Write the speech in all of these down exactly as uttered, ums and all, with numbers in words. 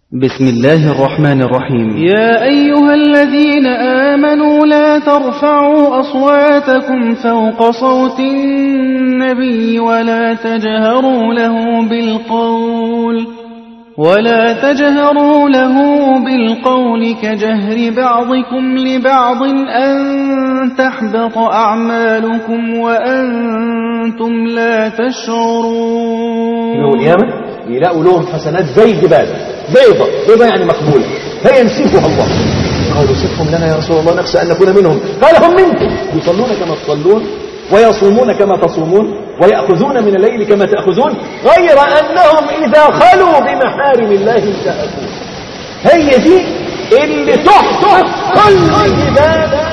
بسم الله الرحمن الرحيم. يا أيها الذين آمنوا لا ترفعوا أصواتكم فوق صوت النبي ولا تجهروا له بالقول ولا تجهروا له بالقول كجهر بعضكم لبعض أن تحبط أعمالكم وأنتم لا تشعرون. يوم القيامة يلاقوا لهم حسنات زي الجبال بيضة بيضة يعني مقبولة فينسفها الله. قالوا سفهم لنا يا رسول الله نخشى أن نكون منهم. قال هم منكم يصلون كما تصلون ويصومون كما تصومون ويأخذون من الليل كما تأخذون غير أنهم إذا خلوا بمحارم الله انتهكوا. هي دي اللي تحطح كل عبادة.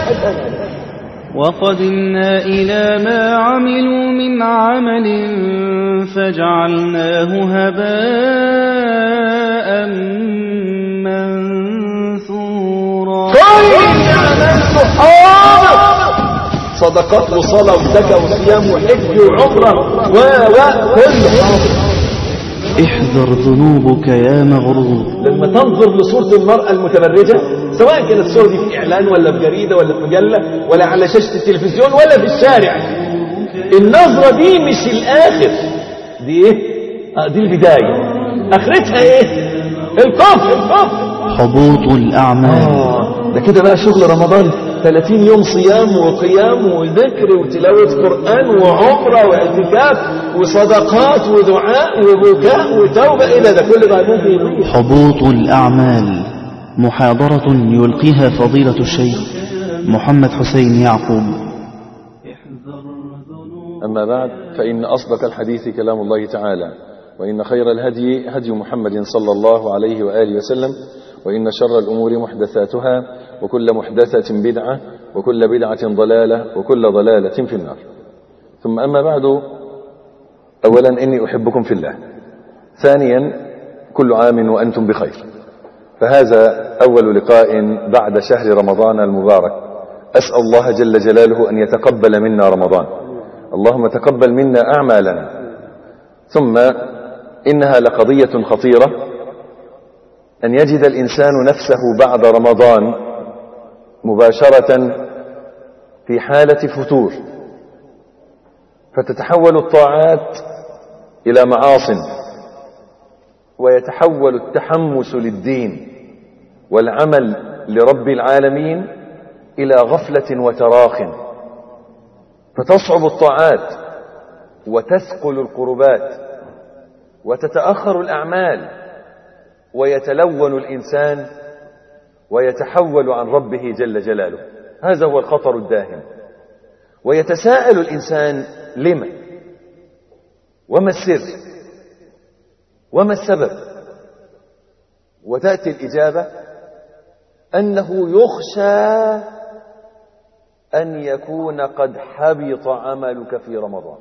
وقدمنا إلى ما عملوا من عمل فجعلناه هباء منثورا. صدقات وصلاة وزكاة وصيام وحج وعمرة وكل احذر ذنوبك يا مغرور. لما تنظر لصورة المرأة المتبرجة سواء كانت الصورة دي في إعلان ولا في جريدة ولا في مجلة ولا على شاشة التلفزيون ولا في الشارع، النظرة دي مش الآخر، دي إيه؟ آه دي البداية. آخرتها إيه؟ الكفر. الكفر حبوط الأعمال. آه ده كده بقى شغل رمضان، ثلاثين يوم صيام وقيام وذكر وتلاوة قرآن وعمرة واعتكاف وصدقات ودعاء وبكاء وتوبة. إلى ده كل بقى ممكن يضيع. حبوط الأعمال، محاضرة يلقيها فضيلة الشيخ محمد حسين يعقوب. أما بعد، فإن أصدق الحديث كلام الله تعالى، وإن خير الهدي هدي محمد صلى الله عليه وآله وسلم، وإن شر الأمور محدثاتها، وكل محدثة بدعة، وكل بدعة ضلالة، وكل ضلالة في النار. ثم أما بعد، أولا إني أحبكم في الله، ثانيا كل عام وأنتم بخير. فهذا أول لقاء بعد شهر رمضان المبارك، أسأل الله جل جلاله أن يتقبل منا رمضان. اللهم تقبل منا أعمالنا. ثم إنها لقضية خطيرة أن يجد الإنسان نفسه بعد رمضان مباشرة في حالة فتور، فتتحول الطاعات إلى معاصٍ، ويتحول التحمس للدين والعمل لرب العالمين إلى غفلة وتراخٍ، فتصعب الطاعات وتثقل القربات وتتأخر الأعمال ويتلون الإنسان ويتحول عن ربه جل جلاله. هذا هو الخطر الداهم. ويتساءل الإنسان لما؟ وما السر؟ وما السبب؟ وتأتي الإجابة أنه يخشى أن يكون قد حبط عملك في رمضان.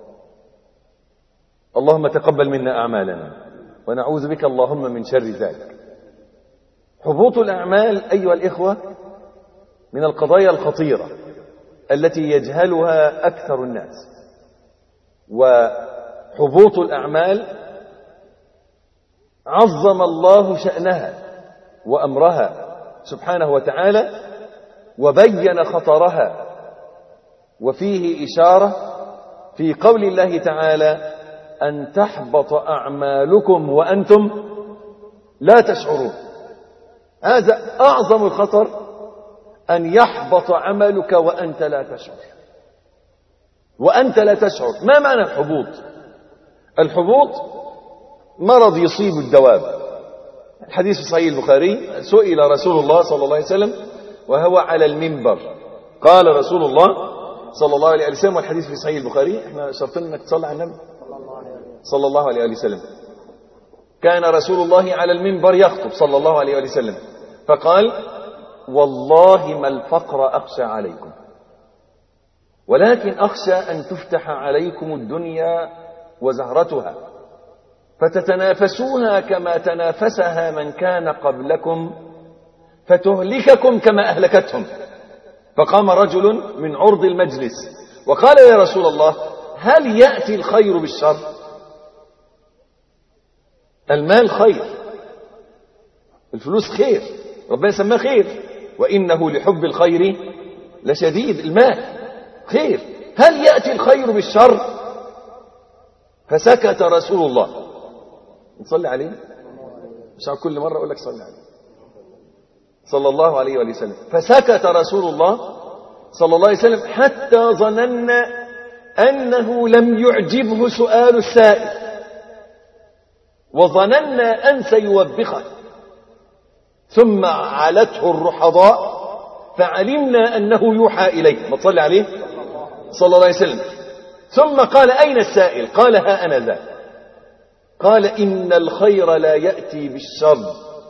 اللهم تقبل منا أعمالنا، ونعوذ بك اللهم من شر ذلك. حبوط الأعمال أيها الإخوة من القضايا الخطيرة التي يجهلها أكثر الناس. وحبوط الأعمال عظم الله شأنها وأمرها سبحانه وتعالى، وبين خطرها، وفيه إشارة في قول الله تعالى أن تحبط أعمالكم وأنتم لا تشعرون. هذا أعظم الخطر، أن يحبط عملك وأنت لا تشعر. وأنت لا تشعر. ما معنى الحبوط؟ الحبوط مرض يصيب الدواب. الحديث في صحيح البخاري، سئل رسول الله صلى الله عليه وسلم وهو على المنبر، قال رسول الله صلى الله عليه وسلم، والحديث في صحيح البخاري، احنا شرطين انك تصلي على النبي صلى الله عليه وسلم. كان رسول الله على المنبر يخطب صلى الله عليه وسلم، فقال: والله ما الفقر أخشى عليكم، ولكن أخشى أن تفتح عليكم الدنيا وزهرتها فتتنافسوها كما تنافسها من كان قبلكم فتهلككم كما أهلكتهم. فقام رجل من عرض المجلس وقال: يا رسول الله، هل يأتي الخير بالشر؟ المال خير، الفلوس خير، ربنا سماه خير، وإنه لحب الخير لشديد. المال خير. هل يأتي الخير بالشر؟ فسكت رسول الله. نصلي عليه، مش عارف كل مرة أقول لك صلي عليه، صلى الله عليه وآله وسلم. فسكت رسول الله صلى الله عليه وسلم حتى ظننا أنه لم يعجبه سؤال السائل، وظننا أن سيوبخه، ثم علته الرحضاء فعلمنا أنه يوحى إليه. ما تصلي عليه صلى الله عليه وسلم. ثم قال: أين السائل؟ قال: ها أنا ذا. قال: إن الخير لا يأتي بالشر،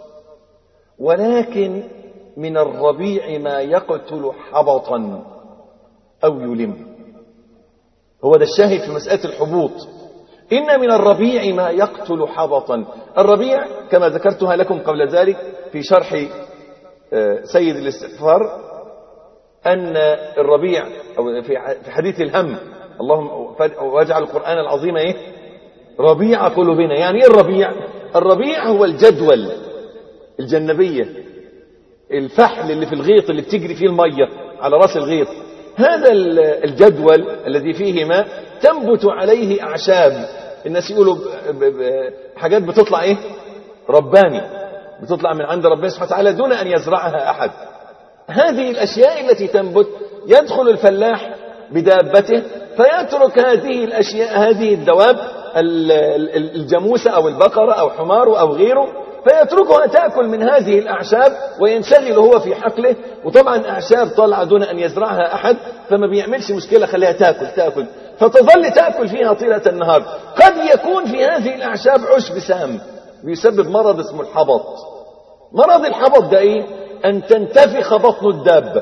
ولكن من الربيع ما يقتل حبطا أو يلم. هو ده الشاهد في مسألة الحبوط. إن من الربيع ما يقتل حبطا. الربيع كما ذكرتها لكم قبل ذلك في شرح سيد الاستغفار، أن الربيع أو في حديث الهم: اللهم واجعل القرآن العظيم إيه؟ ربيع قلوبنا. يعني إيه الربيع؟ الربيع هو الجدول، الجنبية، الفحل اللي في الغيط اللي بتجري فيه المية على رأس الغيط. هذا الجدول الذي فيه ماء تنبت عليه أعشاب. الناس يقولوا حاجات بتطلع إيه؟ رباني، بتطلع من عند ربنا سبحانه وتعالى دون أن يزرعها أحد. هذه الأشياء التي تنبت يدخل الفلاح بدابته فيترك هذه الأشياء، هذه الدواب، الجاموسة أو البقرة أو حمار أو غيره، فيتركها تأكل من هذه الأعشاب وينشغل هو في حقله. وطبعا أعشاب طالعة دون أن يزرعها أحد، فما بيعملش مشكلة، خليها تأكل تأكل فتظل تأكل فيها طيلة النهار. قد يكون في هذه الأعشاب عشب سام بيسبب مرض اسمه الحبط. مرض الحبط ده إيه؟ أن تنتفخ بطن الدابة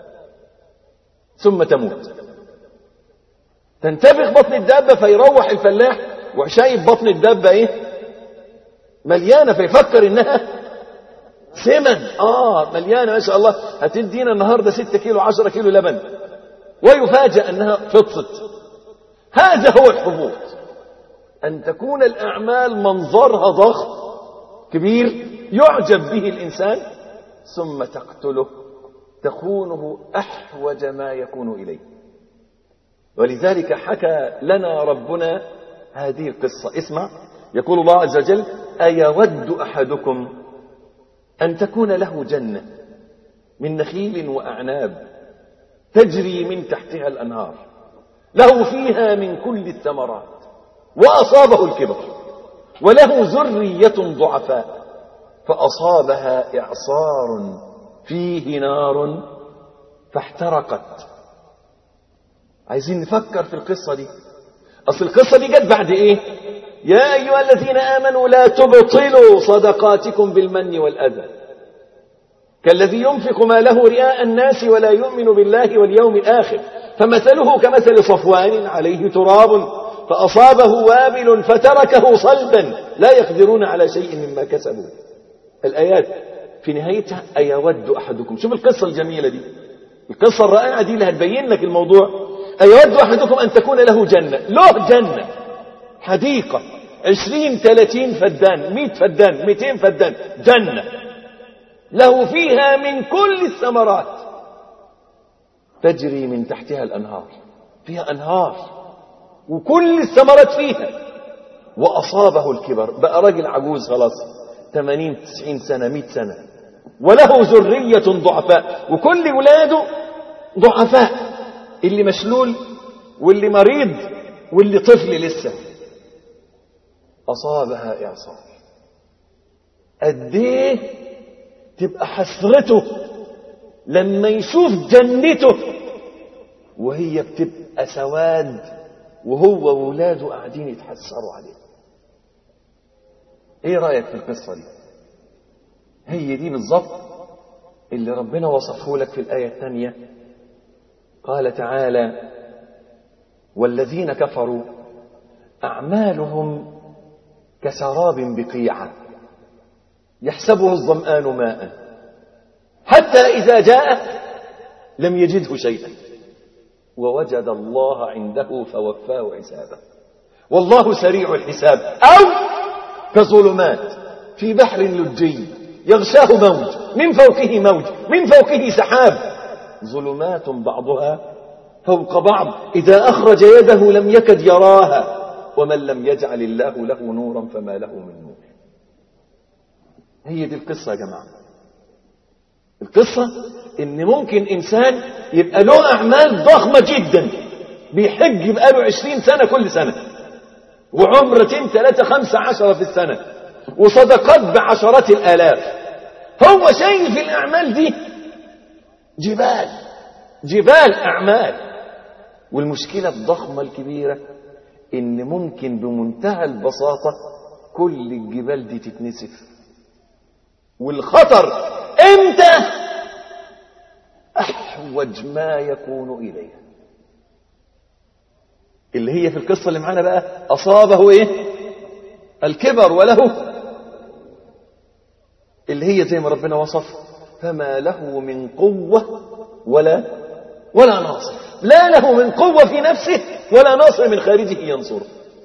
ثم تموت. تنتفخ بطن الدابة فيروح الفلاح وشايف بطن الدابة إيه؟ مليانة، فيفكر إنها سمن. آه مليانة ما شاء الله، هتدينا النهاردة ستة كيلو عشرة كيلو لبن، ويفاجأ أنها فطست. هذا هو الحبوط، أن تكون الأعمال منظرها ضخم كبير يعجب به الإنسان، ثم تقتله، تخونه أحوج ما يكون إليه. ولذلك حكى لنا ربنا هذه القصة. اسمع، يقول الله عز وجل: أيود أحدكم أن تكون له جنة من نخيل وأعناب تجري من تحتها الأنهار له فيها من كل الثمرات وأصابه الكبر وله ذرية ضعفاء فأصابها إعصار فيه نار فاحترقت. عايزين نفكر في القصة دي. أصل القصة دي جت بعد إيه؟ يا أيها الذين آمنوا لا تبطلوا صدقاتكم بالمن والأذى كالذي ينفق ماله رئاء الناس ولا يؤمن بالله واليوم الآخر فمثله كمثل صفوان عليه تراب فأصابه وابل فتركه صلبا لا يقدرون على شيء مما كسبوا. الآيات في نهايتها: أيود أحدكم. شوف القصة الجميلة دي، القصة الرائعة دي اللي هتبين لك الموضوع. أيود أحدكم أن تكون له جنة، له جنة، حديقة، عشرين ثلاثين فدان، مئة فدان، مئتين فدان، جنة له فيها من كل الثمرات تجري من تحتها الأنهار، فيها أنهار وكل الثمرات فيها. وأصابه الكبر، بقى راجل عجوز خلاص، ثمانين تسعين سنة، مئة سنة، وله ذرية ضعفاء، وكل ولاده ضعفاء، اللي مشلول واللي مريض واللي طفل لسه. أصابها إعصار. قد ايه تبقى حسرته لما يشوف جنته وهي بتبقى سواد وهو وولاده قاعدين يتحسروا عليه. ايه رأيك في القصة دي؟ هي دي بالضبط اللي ربنا وصفه لك في الآية الثانية. قال تعالى: والذين كفروا أعمالهم كسراب بقيعة يحسبه الظمآن ماء حتى إذا جاء لم يجده شيئا ووجد الله عنده فوفاه حسابه والله سريع الحساب. أو كظلمات في بحر لجي يغشاه موج من فوقه موج من فوقه سحاب ظلمات بعضها فوق بعض إذا أخرج يده لم يكد يراها ومن لم يجعل الله له نورا فما له من نور. هي دي القصة يا جماعة. القصة إن ممكن إنسان يبقى له أعمال ضخمة جدا، بيحج بقاله عشرين سنة كل سنة، وعمرتين ثلاثة خمسة عشرة في السنة، وصدقات بعشرات الآلاف. هو شايف الأعمال دي جبال جبال أعمال. والمشكلة الضخمة الكبيرة إن ممكن بمنتهى البساطة كل الجبال دي تتنسف. والخطر امتى؟ أحوج ما يكون إليه. اللي هي في القصة اللي معانا بقى أصابه إيه؟ الكبر وله اللي هي زي ما ربنا وصف فما له من قوة ولا ولا ناصر. لا له من قوة في نفسه ولا ناصر من خارجه ينصره.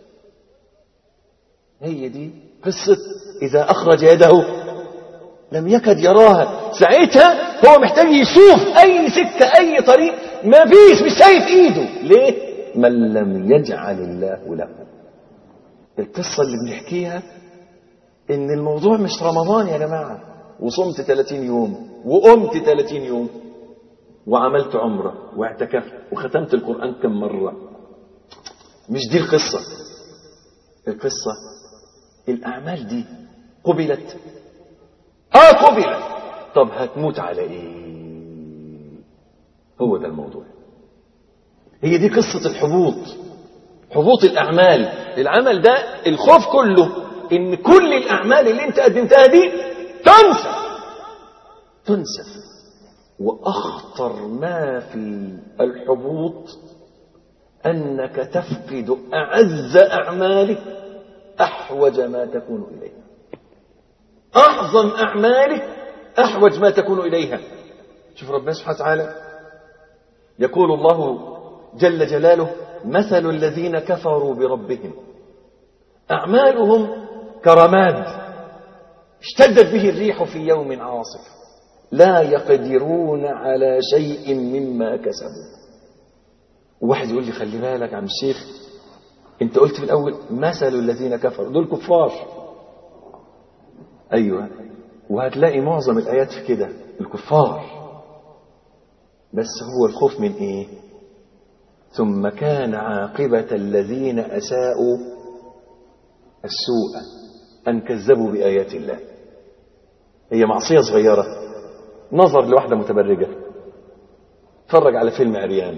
هي دي قصة إذا أخرج يده لم يكد يراها. ساعتها هو محتاج يشوف أي سكة أي طريق، ما فيش، مش شايف إيده. ليه؟ من لم يجعل الله له. القصة اللي بنحكيها إن الموضوع مش رمضان يا جماعة وصمت ثلاثين يوم وقمت ثلاثين يوم وعملت عمرة واعتكفت وختمت القرآن كم مرة. مش دي القصة. القصة الأعمال دي قبلت. آه قبلت. طب هتموت على إيه؟ هو ده الموضوع. هي دي قصة الحبوط، حبوط الأعمال. العمل ده الخوف كله إن كل الأعمال اللي انت قدمتها دي تنسف تنسف. وأخطر ما في الحبوط أنك تفقد أعز أعمالك أحوج ما تكون إليها. أعظم أعمالك أحوج ما تكون إليها. شوف ربنا سبحانه وتعالى يقول الله جل جلاله مثل الذين كفروا بربهم أعمالهم كرماد اشتدت به الريح في يوم عاصف لا يقدرون على شيء مما كسبوا. واحد يقول لي خلي بالك يا عم الشيخ، انت قلت في الأول مثل الذين كفروا، دول كفار. أيوة، وهتلاقي معظم الآيات في كده الكفار. بس هو الخوف من إيه؟ ثم كان عاقبة الذين أساءوا السوء أن كذبوا بآيات الله. هي معصية صغيرة، نظر لواحدة متبرجة، اتفرج على فيلم عريان،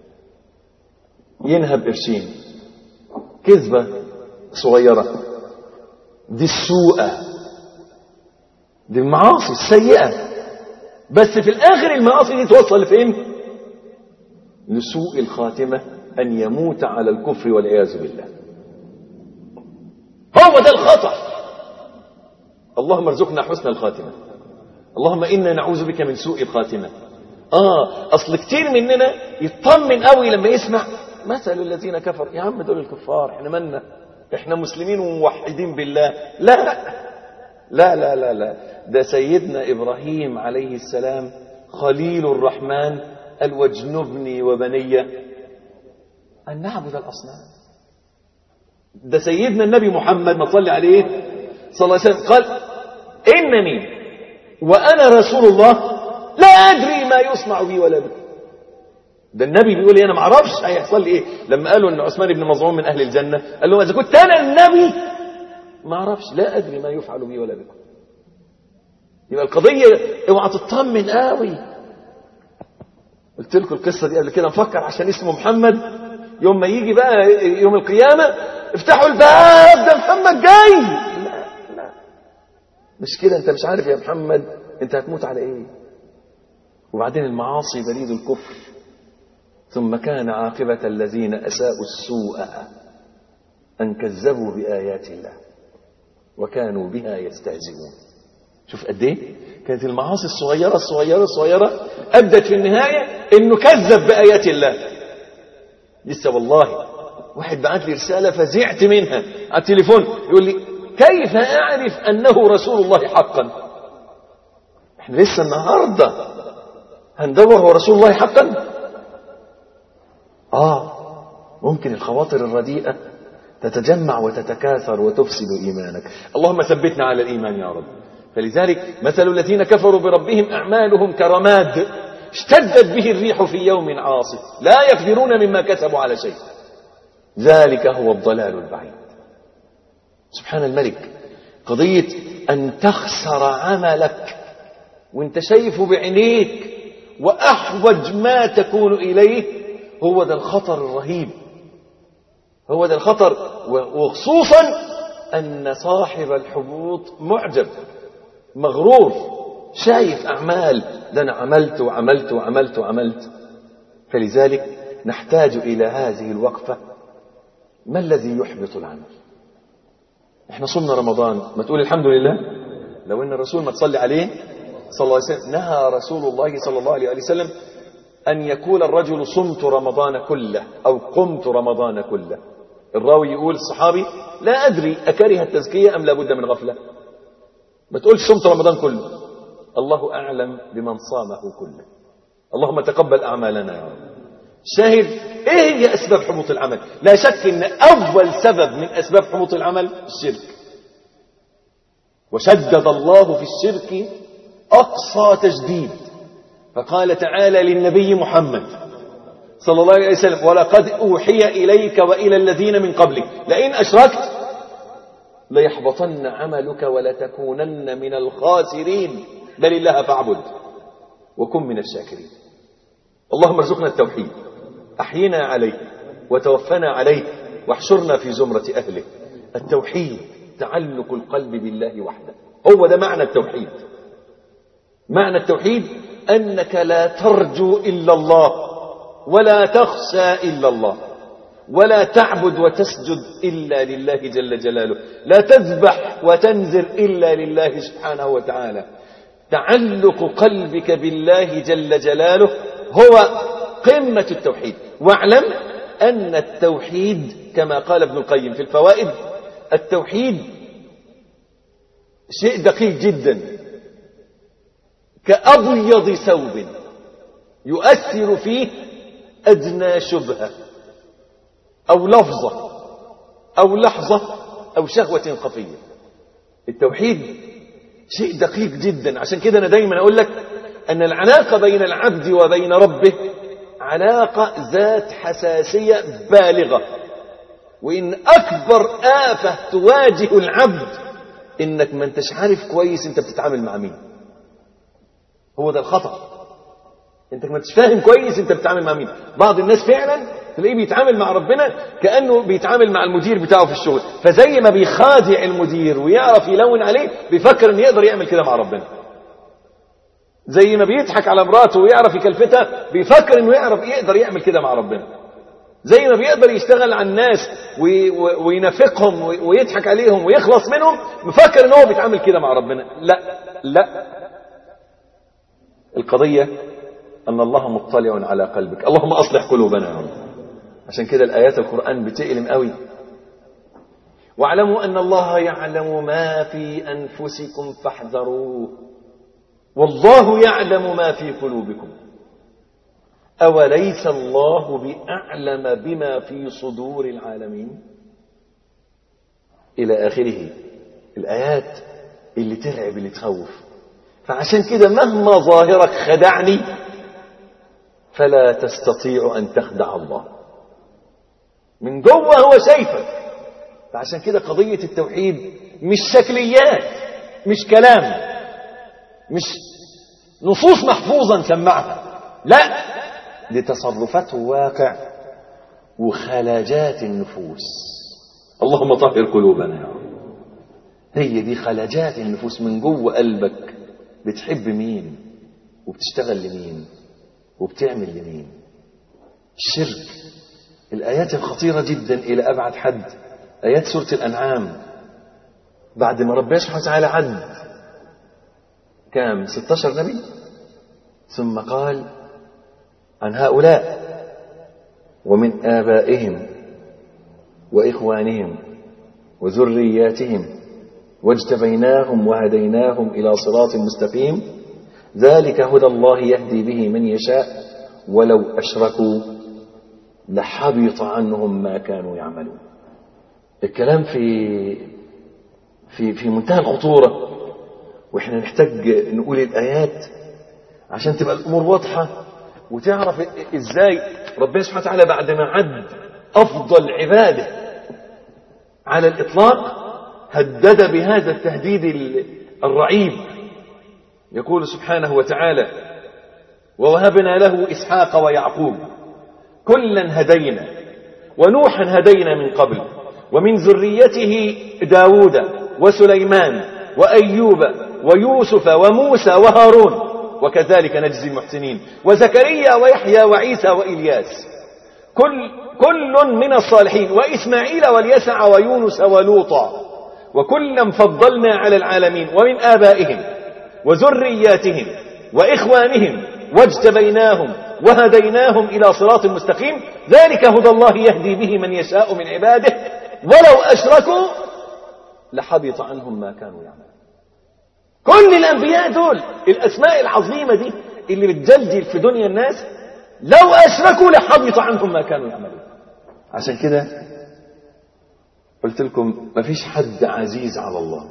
ينهب قرشين، كذبة صغيرة، دي السوءة، دي المعاصي السيئة. بس في الآخر المعاصي دي توصل لفين؟ لسوء الخاتمة، أن يموت على الكفر والعياذ بالله. هو ده الخطأ. اللهم ارزقنا حسن الخاتمة. اللهم إنا نعوذ بك من سوء الخاتمة. آه أصل كتير مننا يطمن قوي لما يسمع مثل الذين كفروا. يا عم دول الكفار، احنا مالنا، احنا مسلمين وموحدين بالله. لا لا لا لا لا، ده سيدنا إبراهيم عليه السلام خليل الرحمن قال واجنبني وبني أن نعبد الأصنام. ده سيدنا النبي محمد ما صلي عليه صلى الله عليه وسلم قال إنني وأنا رسول الله لا أدري ما يصنع بي ولا بك. ده النبي بيقول لي أنا ما أعرفش هيحصل لي إيه. لما قالوا أن عثمان بن مظعون من أهل الجنة قال لهم إذا كنت أنا النبي ما أعرفش، لا أدري ما يفعل بي ولا بكم. يبقى القضية اوعى تطمن قوي. قلت لكم القصة دي قبل كده، نفكر عشان اسمه محمد، يوم ما يجي بقى يوم القيامة افتحوا الباب ده محمد جاي. لا لا مش كده، انت مش عارف يا محمد انت هتموت على ايه. وبعدين المعاصي بريد الكفر. ثم كان عاقبة الذين أساءوا السوء أن كذبوا بآيات الله وكانوا بها يستهزئون. شوف قد ايه كانت المعاصي الصغيرة الصغيرة الصغيرة أدت في النهاية إنه كذب بآيات الله. لسه والله واحد بعت لي رسالة فزعت منها على التليفون، يقول لي كيف أعرف أنه رسول الله حقا؟ احنا لسه النهاردة هندور هو رسول الله حقا. آه ممكن الخواطر الرديئة تتجمع وتتكاثر وتفسد إيمانك. اللهم ثبتنا على الإيمان يا رب. فلذلك مثل الذين كفروا بربهم أعمالهم كرماد اشتدت به الريح في يوم عاصف لا يقدرون مما كسبوا على شيء ذلك هو الضلال البعيد. سبحان الملك، قضية أن تخسر عملك وانت شايفه بعينيك وأحوج ما تكون إليه، هو ده الخطر الرهيب، هو ده الخطر. وخصوصا أن صاحب الحبوط معجب مغرور، شايف أعمال، ده أنا عملت وعملت وعملت وعملت. فلذلك نحتاج إلى هذه الوقفة. ما الذي يحبط العمل؟ احنا صمنا رمضان، ما تقول الحمد لله. لو ان الرسول ما تصلي عليه صلى الله عليه وسلم، نهى رسول الله صلى الله عليه وسلم أن يقول الرجل صمت رمضان كله أو قمت رمضان كله. الراوي يقول الصحابي لا أدري أكره التزكية أم لابد من غفلة. ما تقولش صمت رمضان كله، الله أعلم بمن صامه كله. اللهم تقبل أعمالنا يا رب. شاهد إيه هي أسباب حبوط العمل؟ لا شك أن أول سبب من أسباب حبوط العمل الشرك. وشدد الله في الشرك أقصى تشديد، فقال تعالى للنبي محمد صلى الله عليه وسلم ولقد أوحي إليك وإلى الذين من قبلك لئن أشركت ليحبطن عملك ولتكونن من الخاسرين بل الله فاعبد وكن من الشاكرين. اللهم ارزقنا التوحيد، أحينا عليه وتوفنا عليه واحشرنا في زمرة أهله. التوحيد تعلق القلب بالله وحده، هو ده معنى التوحيد. معنى التوحيد أنك لا ترجو إلا الله ولا تخشى إلا الله ولا تعبد وتسجد إلا لله جل جلاله، لا تذبح وتنذر إلا لله سبحانه وتعالى. تعلق قلبك بالله جل جلاله هو قمة التوحيد. واعلم أن التوحيد كما قال ابن القيم في الفوائد، التوحيد شيء دقيق جدا، كأبيض ثوب يؤثر فيه أدنى شبهة أو لفظة أو لحظة أو شهوة خفية. التوحيد شيء دقيق جدا. عشان كده أنا دايما أقول لك أن العلاقة بين العبد وبين ربه علاقة ذات حساسية بالغة. وإن أكبر آفة تواجه العبد إنك ما انتش عارف كويس أنت بتتعامل مع مين. هو ده الخطأ، انت ما انتش فاهم كويس انت بتتعامل مع مين. بعض الناس فعلا تلاقيه بيتعامل مع ربنا كأنه بيتعامل مع المدير بتاعه في الشغل، فزي ما بيخادع المدير ويعرف يلون عليه بيفكر انه يقدر يعمل كده مع ربنا. زي ما بيضحك على مراته ويعرف يكلفتها بيفكر انه يعرف يقدر يعمل كده مع ربنا. زي ما بيقدر يشتغل على الناس وينافقهم ويضحك عليهم ويخلص منهم مفكر انه هو بيتعامل كده مع ربنا. لا لا، القضية أن الله مطلع على قلبك. اللهم أصلح قلوبنا يا رب. عشان كده الآيات القرآن بتألم قوي. واعلموا أن الله يعلم ما في أنفسكم فاحذروه والله يعلم ما في قلوبكم أوليس الله بأعلم بما في صدور العالمين إلى آخره. الآيات اللي ترعب اللي تخوف. فعشان كده مهما ظاهرك خدعني فلا تستطيع أن تخدع الله. من جوه هو شايفك. فعشان كده قضية التوحيد مش شكليات، مش كلام، مش نصوص محفوظة نسمعها، لا، دي تصرفات واقع وخلاجات النفوس. اللهم طهر قلوبنا يا رب. هي دي خلاجات النفوس من جوه قلبك. بتحب مين وبتشتغل لمين وبتعمل لمين. الشرك، الآيات الخطيرة جدا إلى أبعد حد، آيات سورة الأنعام. بعد ما ربنا سبحانه وتعالى عد كام ستة عشر نبي، ثم قال عن هؤلاء ومن آبائهم وإخوانهم وذرياتهم واجتبيناهم وهديناهم إلى صراط مستقيم ذلك هدى الله يهدي به من يشاء ولو أشركوا لحبط عنهم ما كانوا يعملون. الكلام في في في منتهى الخطورة، واحنا نحتاج نقول الآيات عشان تبقى الأمور واضحة وتعرف ازاي ربنا سبحانه وتعالى بعد ما عد أفضل عباده على الإطلاق هدد بهذا التهديد الرعيب. يقول سبحانه وتعالى: ووهبنا له إسحاق ويعقوب كلا هدينا ونوحا هدينا من قبل ومن ذريته داود وسليمان وأيوب ويوسف وموسى وهارون وكذلك نجزي المحسنين وزكريا ويحيى وعيسى وإلياس كل, كل من الصالحين وإسماعيل واليسع ويونس ولوطا وكلا فضلنا على العالمين ومن آبائهم وذرياتهم وإخوانهم واجتبيناهم وهديناهم إلى صراط مستقيم ذلك هدى الله يهدي به من يشاء من عباده ولو أشركوا لحبط عنهم ما كانوا يعملون. كل الأنبياء دول الأسماء العظيمة دي اللي بتجلجل في دنيا الناس لو أشركوا لحبط عنهم ما كانوا يعملون. عشان كده قلت لكم مفيش حد عزيز على الله.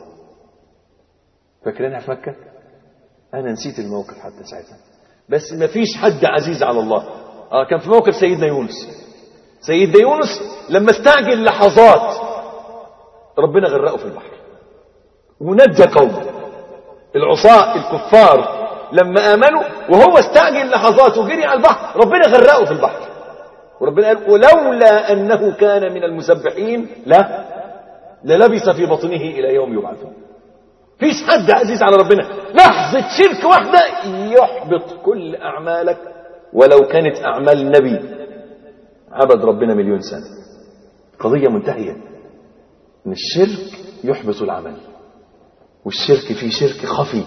فاكرينها في مكة؟ أنا نسيت الموقف حتى ساعتها، بس مفيش حد عزيز على الله. آه كان في موقف سيدنا يونس. سيدنا يونس لما استعجل لحظات ربنا غرقه في البحر ونجى قومه. العصاة الكفار لما آمنوا وهو استعجل لحظات وجري على البحر ربنا غرقه في البحر. وربنا قال: ولولا أنه كان من المسبحين لا للبث في بطنه إلى يوم يبعثون. فيش حد عزيز على ربنا. لحظة شرك واحدة يحبط كل أعمالك ولو كانت أعمال نبي عبد ربنا مليون سنة. قضية منتهية إن الشرك يحبط العمل، والشرك فيه شرك خفي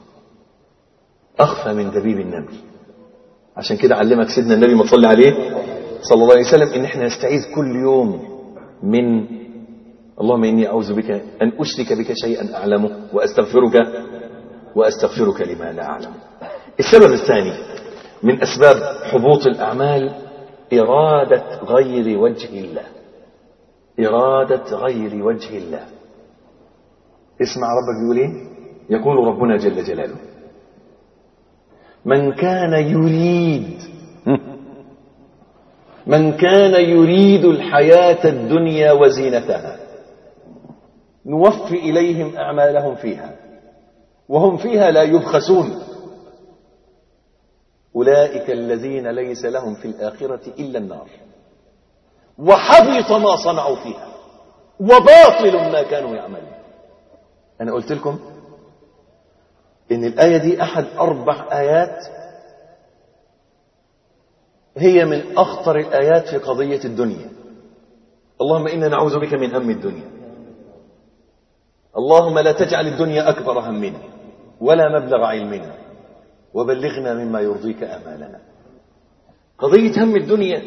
أخفى من دبيب النمل. عشان كده علمك سيدنا النبي ما صلى عليه صلى الله عليه وسلم إن احنا نستعيذ كل يوم من اللهم إني أعوذ بك أن أشرك بك شيئا أعلمه وأستغفرك وأستغفرك لما لا أعلم. السبب الثاني من أسباب حبوط الأعمال إرادة غير وجه الله. إرادة غير وجه الله. اسمع ربك بيقول إيه؟ يقول ربنا جل جلاله: من كان يريد من كان يريد الحياة الدنيا وزينتها نوفي إليهم أعمالهم فيها وهم فيها لا يبخسون أولئك الذين ليس لهم في الآخرة إلا النار وحبط ما صنعوا فيها وباطل ما كانوا يعملون. أنا قلت لكم إن الآية دي أحد أربع آيات هي من أخطر الآيات في قضية الدنيا. اللهم إنا نعوذ بك من هم الدنيا. اللهم لا تجعل الدنيا أكبر همنا ولا مبلغ علمنا وبلغنا مما يرضيك آمالنا. قضية هم الدنيا.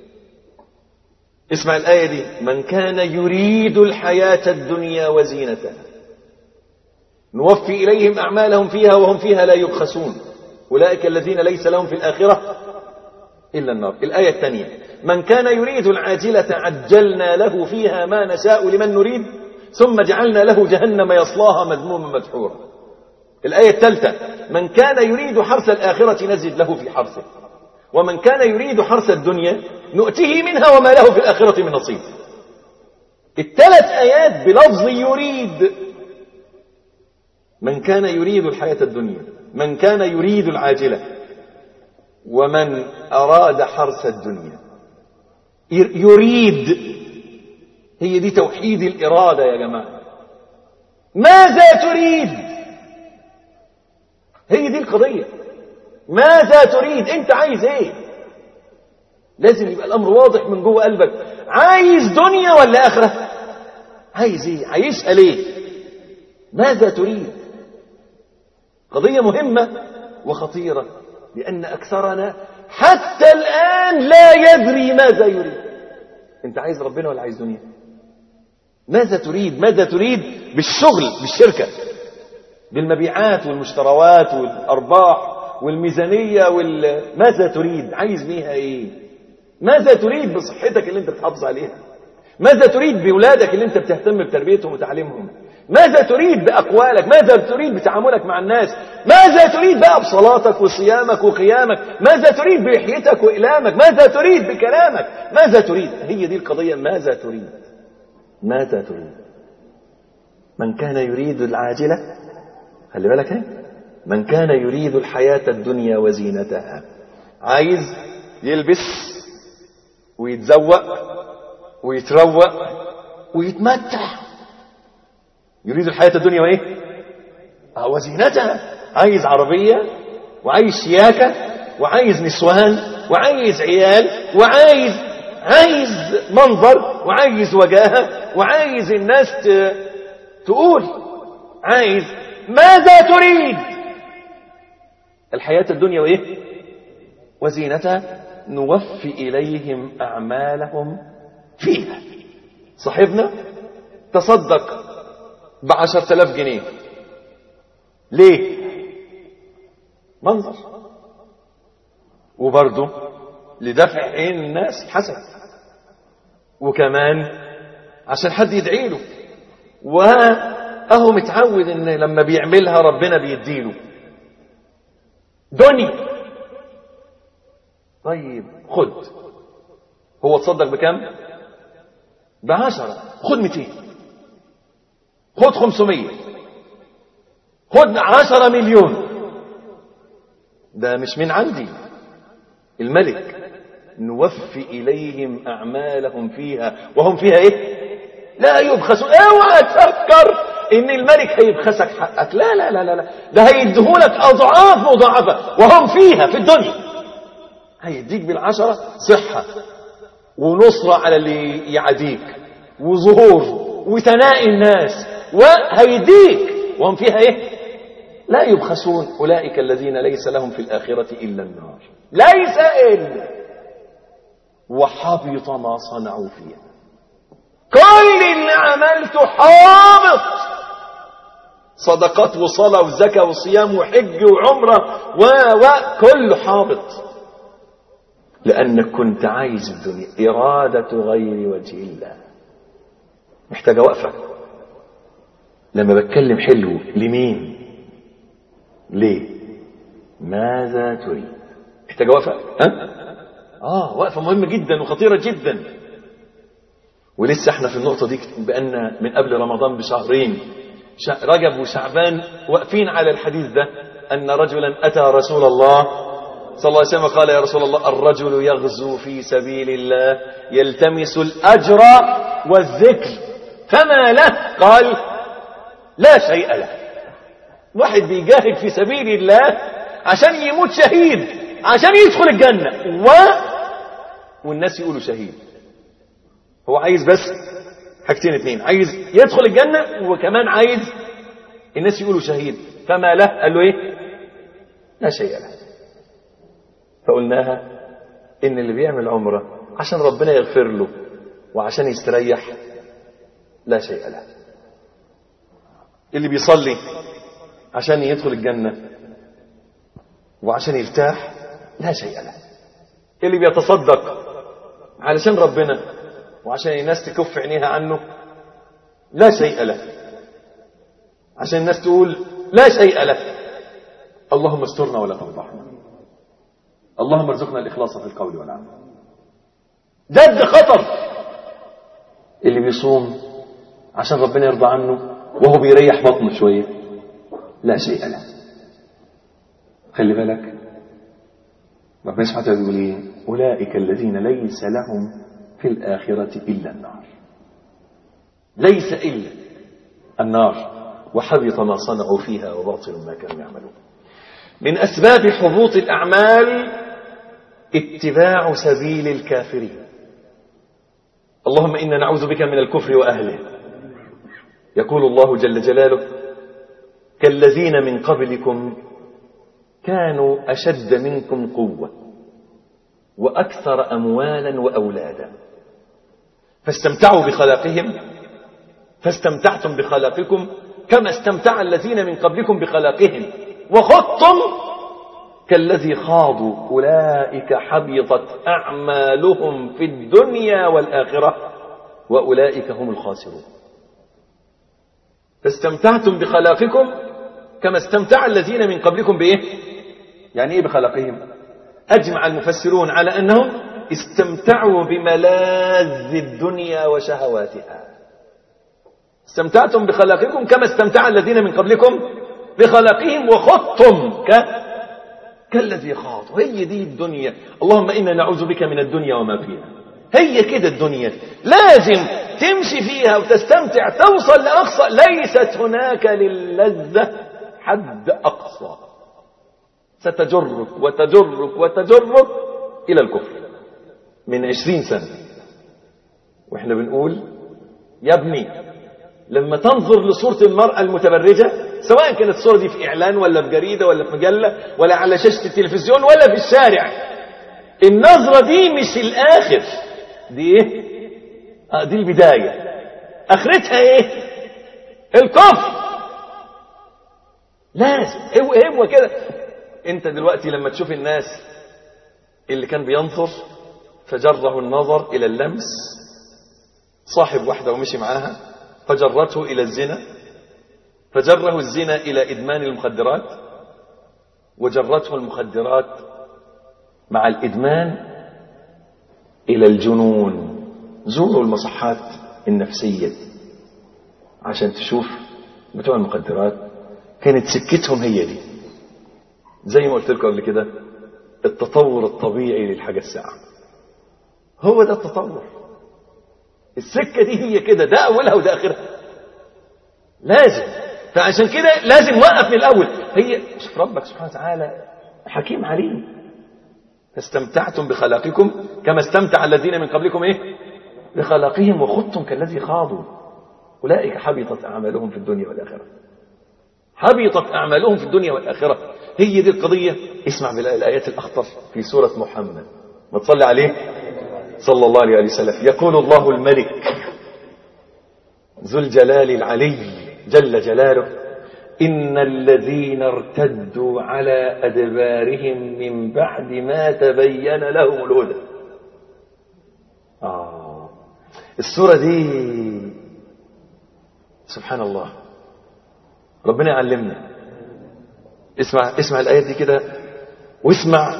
اسمع الآية دي: من كان يريد الحياة الدنيا وزينتها نوفي إليهم أعمالهم فيها وهم فيها لا يبخسون أولئك الذين ليس لهم في الآخرة إلا النار. الآية الثانية: من كان يريد العاجلة عجلنا له فيها ما نشاء لمن نريد ثم جعلنا له جهنم يصلاها مذموما مدحورا. الآية الثالثة: من كان يريد حرث الآخرة نزد له في حرثه ومن كان يريد حرث الدنيا نؤته منها وما له في الآخرة من نصيب. الثلاث آيات بلفظ يريد. من كان يريد الحياة الدنيا، من كان يريد العاجلة، ومن أراد حرث الدنيا. يريد هي دي توحيد الإرادة يا جماعة. ماذا تريد؟ هي دي القضية. ماذا تريد؟ انت عايز ايه؟ لازم يبقى الأمر واضح من جوه قلبك. عايز دنيا ولا آخرة؟ عايز ايه؟ عايزها ليه؟ ماذا تريد؟ قضية مهمة وخطيرة، لأن أكثرنا حتى الآن لا يدري ماذا يريد. أنت عايز ربنا ولا عايز دنيا؟ ماذا تريد؟ ماذا تريد بالشغل بالشركة؟ بالمبيعات والمشتروات والأرباح والميزانية وال... ماذا تريد؟ عايز بيها ايه؟ ماذا تريد بصحتك اللي انت بتحافظ عليها؟ ماذا تريد بأولادك اللي انت بتهتم بتربيتهم وتعليمهم؟ ماذا تريد بأقوالك؟ ماذا تريد بتعاملك مع الناس؟ ماذا تريد بقى بصلاتك وصيامك وقيامك؟ ماذا تريد بلحيتك وإلامك؟ ماذا تريد بكلامك؟ ماذا تريد؟ هي دي القضية. ماذا تريد؟ ماذا تريد؟ من كان يريد العاجلة، خلي بالك هي، من كان يريد الحياة الدنيا وزينتها، عايز يلبس ويتزوق ويتروق ويتمتع، يريد الحياة الدنيا وايه وزينتها، عايز عربية وعايز شياكة وعايز نسوان وعايز عيال وعايز عايز منظر وعايز وجاهة وعايز الناس ت... تقول عايز. ماذا تريد؟ الحياة الدنيا وايه وزينتها نوفي إليهم أعمالهم فيها. صاحبنا تصدق بعشرة آلاف جنيه، ليه؟ منظر، وبرضه لدفع عين الناس حسن، وكمان عشان حد يدعي له، وأهو متعود ان لما بيعملها ربنا بيديله دنيا. طيب خد، هو تصدق بكم؟ بعشرة، خد مئتين، خد خمسمية، خد عشرة مليون. ده مش من عندي، الملك نوفي إليهم أعمالهم فيها وهم فيها إيه؟ لا يبخسون. اوعى تفكر إن الملك هيبخسك حقك، لا لا لا لا، ده هيديهولك أضعاف مضاعفة وهم فيها في الدنيا. هيديك بالعشرة صحة ونصرة على اللي يعاديك وظهور وثناء الناس، وهيديك وهم فيها ايه؟ لا يبخسون. أولئك الذين ليس لهم في الآخرة إلا النار، ليس إلا، وحبط ما صنعوا فيها. كل اللي عملته حابط، صدقات وصلاة وزكاة وصيام وحج وعمرة وكله حابط، لأنك كنت عايز الدنيا، إرادة غير وجه الله. محتاجة وقفة. لما بتكلم حلو لمين؟ ليه؟ ماذا تريد؟ محتاجة وقفة. ها؟ آه وقفة مهمة جدا وخطيرة جدا. ولسه احنا في النقطة دي بأن من قبل رمضان بشهرين، رجب وشعبان، واقفين على الحديث ده، أن رجلا أتى رسول الله صلى الله عليه وسلم قال: يا رسول الله، الرجل يغزو في سبيل الله يلتمس الأجر والذكر فما له؟ قال: لا شيء له. واحد بيجاهد في سبيل الله عشان يموت شهيد، عشان يدخل الجنة، و... والناس يقولوا شهيد. هو عايز بس حاجتين اتنين، عايز يدخل الجنة وكمان عايز الناس يقولوا شهيد. فما له؟ قال له ايه؟ لا شيء له. فقلناها ان اللي بيعمل عمره عشان ربنا يغفر له وعشان يستريح لا شيء له. اللي بيصلي عشان يدخل الجنة وعشان يرتاح لا شيء له. اللي بيتصدق علشان ربنا وعشان الناس تكف عينيها عنه لا شيء له، عشان الناس تقول لا شيء له. اللهم استرنا ولا تفضحنا، اللهم ارزقنا الإخلاص في القول والعمل. جد خطر. اللي بيصوم عشان ربنا يرضى عنه وهو بيريح بطنه شوية لا شيء له. خلي بالك، ربنا سبحانه وتعالى يقول ايه؟ أولئك الذين ليس لهم في الآخرة إلا النار، ليس إلا النار، وحبط ما صنعوا فيها وباطل ما كانوا يعملون. من أسباب حبوط الأعمال اتباع سبيل الكافرين. اللهم إنا نعوذ بك من الكفر وأهله. يقول الله جل جلاله: كالذين من قبلكم كانوا أشد منكم قوة وأكثر أموالا وأولادا فاستمتعوا بخلاقهم فاستمتعتم بخلاقكم كما استمتع الذين من قبلكم بخلاقهم وخضتم كالذي خاضوا أولئك حبطت أعمالهم في الدنيا والآخرة وأولئك هم الخاسرون. فاستمتعتم بخلاقكم كما استمتع الذين من قبلكم بإيه؟ يعني إيه بخلاقهم؟ أجمع المفسرون على أنهم استمتعوا بملاذ الدنيا وشهواتها. استمتعتم بخلاقكم كما استمتع الذين من قبلكم بخلاقهم وخضتم ك... كالذي خاضوا. هي دي الدنيا. اللهم إنا نعوذ بك من الدنيا وما فيها. هي كده الدنيا، لازم تمشي فيها وتستمتع، توصل لأقصى. ليست هناك للذة حد أقصى، ستجرك وتجرك وتجرك إلى الكفر. من عشرين سنة وإحنا بنقول يا ابني لما تنظر لصورة المرأة المتبرجة، سواء كانت الصورة دي في إعلان ولا في جريدة ولا في مجلة ولا على شاشة التلفزيون ولا في الشارع، النظرة دي مش الآخر، دي إيه؟ آه دي البداية. آخرتها إيه؟ الكفر. لازم هو هو كده. أنت دلوقتي لما تشوف الناس اللي كان بينظر فجره النظر إلى اللمس، صاحب واحدة ومشي معاها فجرته إلى الزنا، فجره الزنا إلى إدمان المخدرات، وجرته المخدرات مع الإدمان إلى الجنون. زوروا المصحات النفسية عشان تشوف بتوع المخدرات كانت سكتهم هي دي. زي ما قلت لكم قبل كده، التطور الطبيعي للحاجة الساعة هو ده التطور. السكة دي هي كده، ده أولها وده آخرها. لازم. فعشان كده لازم وقف من الأول. هي شوف ربك سبحانه وتعالى حكيم عليم. فاستمتعتم بخلاقكم كما استمتع الذين من قبلكم إيه؟ بخلاقهم وخضتم كالذي خاضوا أولئك حبطت أعمالهم في الدنيا والآخرة. حبطت أعمالهم في الدنيا والآخرة. هي دي القضية. اسمع بالآيات الأخطر في سورة محمد، ما تصلي عليه صلى الله عليه وسلم. يقول الله الملك ذو الجلال العلي جل جلاله: إن الذين ارتدوا على أدبارهم من بعد ما تبين لهم الهدى. آه السورة دي سبحان الله، ربنا يعلمنا. اسمع اسمع الآيات دي كده واسمع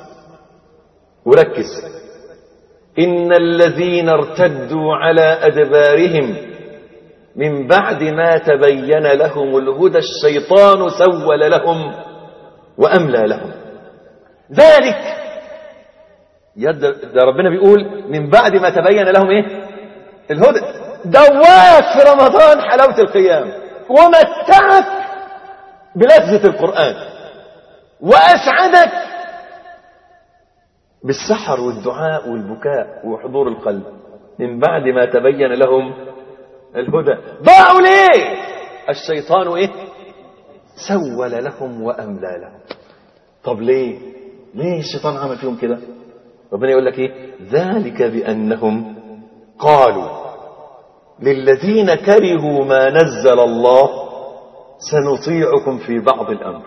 وركز. إن الذين ارتدوا على أدبارهم من بعد ما تبين لهم الهدى الشيطان سول لهم وأملى لهم. ذلك يد ده ربنا بيقول من بعد ما تبين لهم ايه؟ الهدى. دواك في رمضان حلاوة القيام، ومتعك بلذة القرآن، وأسعدك بالسحر والدعاء والبكاء وحضور القلب. من بعد ما تبين لهم الهدى ضاعوا ليه؟ الشيطان ايه؟ سول لهم وأملى لهم. طب ليه؟ ليه الشيطان عمل فيهم كده؟ ربنا يقول لك ايه؟ ذلك بأنهم قالوا للذين كرهوا ما نزل الله سنطيعكم في بعض الأمر.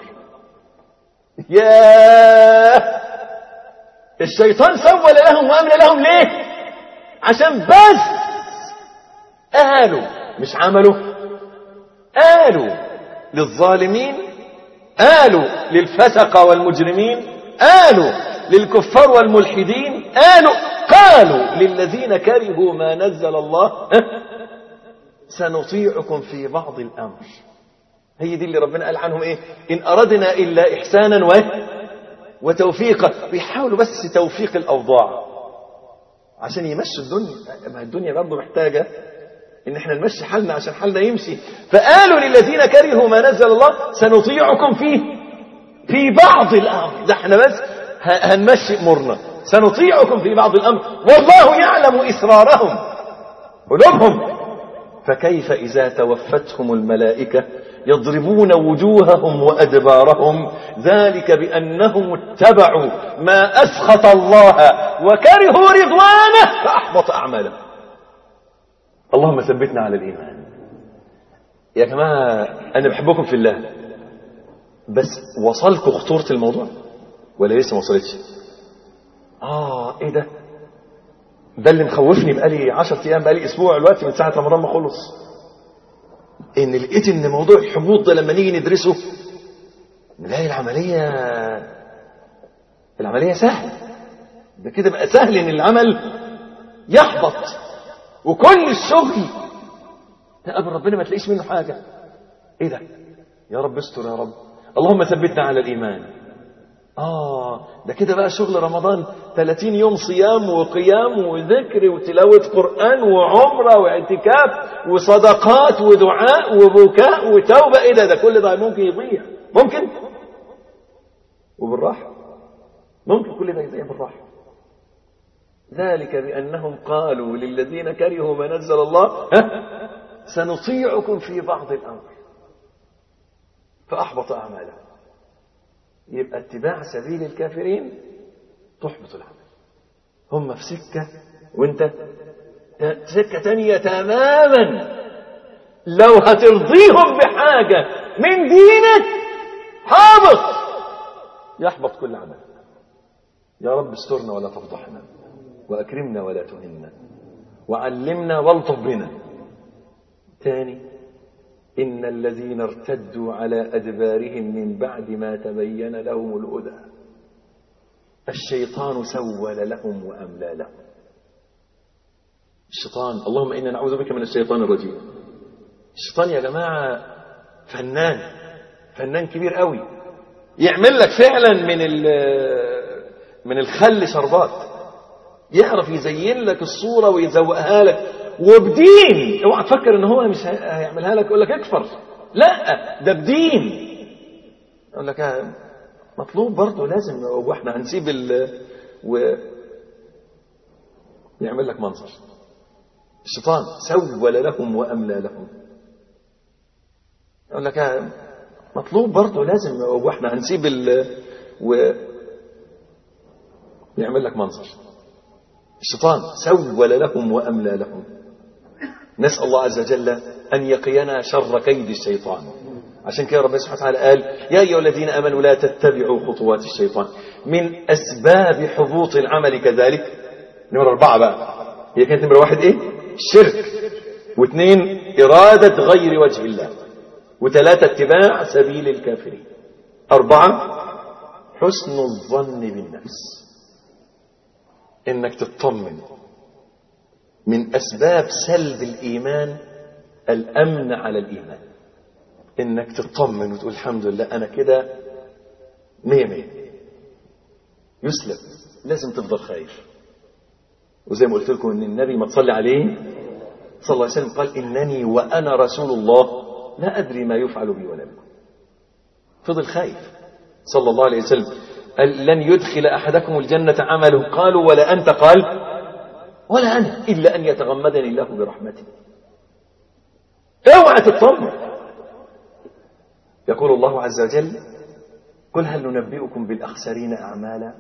ياه، الشيطان سول لهم وأملى لهم ليه؟ عشان بس قالوا، مش عملوا، قالوا للظالمين، قالوا للفسقة والمجرمين، قالوا للكفار والملحدين، قالوا قالوا للذين كرهوا ما نزل الله سنطيعكم في بعض الأمر. هي دي اللي ربنا قال عنهم ايه؟ إن أردنا إلا إحسانا و... وتوفيقا. بيحاولوا بس توفيق الأوضاع عشان يمشوا الدنيا. ما الدنيا برضه محتاجة إن احنا نمشي حالنا عشان حالنا يمشي. فقالوا للذين كرهوا ما نزل الله سنطيعكم فيه في بعض الأمر. ده احنا بس هنمشي أمورنا، سنطيعكم في بعض الأمر والله يعلم إسرارهم قلوبهم. فكيف إذا توفتهم الملائكة يضربون وجوههم وأدبارهم ذلك بأنهم اتبعوا ما أسخط الله وكرهوا رضوانه فأحبط أعمالهم. اللهم ثبتنا على الإيمان. يا جماعة أنا بحبكم في الله، بس وصلكم خطورة الموضوع ولا لسه ما وصلتش؟ آه إيه ده؟ ده اللي مخوفني بقالي عشرة أيام، بقالي أسبوع الوقت من ساعة رمضان ما خلص، إن لقيت إن موضوع الحبوط ده لما نيجي ندرسه نلاقي العملية العملية سهل. ده كده بقى سهل إن العمل يحبط، وكل الشغل تقابل ربنا ما تلاقيش منه حاجة. إيه ده؟ يا رب استر يا رب، اللهم ثبتنا على الإيمان. آه ده كده بقى شغل رمضان، ثلاثين يوم صيام وقيام وذكر وتلاوة قرآن وعمرة واعتكاف وصدقات ودعاء وبكاء وتوبة. إيه ده؟ ده كل ده ممكن يضيع، ممكن وبالراحة، ممكن كل ده يضيع بالراحة. ذلك بأنهم قالوا للذين كرهوا ما نزل الله سنطيعكم في بعض الأمر فأحبط أعمالهم. يبقى اتباع سبيل الكافرين تحبط العمل. هم في سكة وانت سكة تانية تماما. لو هترضيهم بحاجة من دينك حابط، يحبط كل عمل. يا رب استرنا ولا تفضحنا، وأكرمنا ولا تهنا، وعلمنا والطف بنا. تاني، إن الذين ارتدوا على أدبارهم من بعد ما تبين لهم الهدى الشيطان سول لهم وأملى لهم. الشيطان، اللهم إنا نعوذ بك من الشيطان الرجيم. الشيطان يا جماعة فنان، فنان كبير قوي، يعمل لك فعلا من من الخل شربات، يعرف يزين لك الصورة ويزوقها لك وبدين. اوعى تفكر ان هو مش هيعملها لك يقول لك اكفر، لا ده بدين. يقول لك مطلوب برضه لازم، واحنا هنسيب ال و يعمل لك منظر. الشيطان سول لهم واملى لهم. يقول لك مطلوب برضه لازم، واحنا هنسيب ال و يعمل لك منظر. الشيطان سول لهم واملى لهم. نسأل الله عز وجل أن يقينا شر كيد الشيطان. عشان كده ربنا سبحانه وتعالى قال يا أيها الذين آمنوا لا تتبعوا خطوات الشيطان. من أسباب حبوط العمل كذلك نمرة أربعة بقى، هي كانت نمرة واحد إيه؟ الشرك، واثنين إرادة غير وجه الله، وثلاثة اتباع سبيل الكافرين، أربعة حسن الظن بالنفس. إنك تطمن. من أسباب سلب الإيمان الأمن على الإيمان، إنك تطمن وتقول الحمد لله أنا كده مية مية. يسلم، لازم تفضل خايف. وزي ما قلت لكم إن النبي ما تصلي عليه صلى الله عليه وسلم قال إنني وأنا رسول الله لا أدري ما يفعل بي ولا بكم. فضل خايف صلى الله عليه وسلم. قال لن يدخل أحدكم الجنة عمله، قالوا ولا أنت؟ قال ولا أنا، إلا أن يتغمدني الله برحمته. اوعى تطمن. يقول الله عز وجل قل هل ننبئكم بالأخسرين أعمالا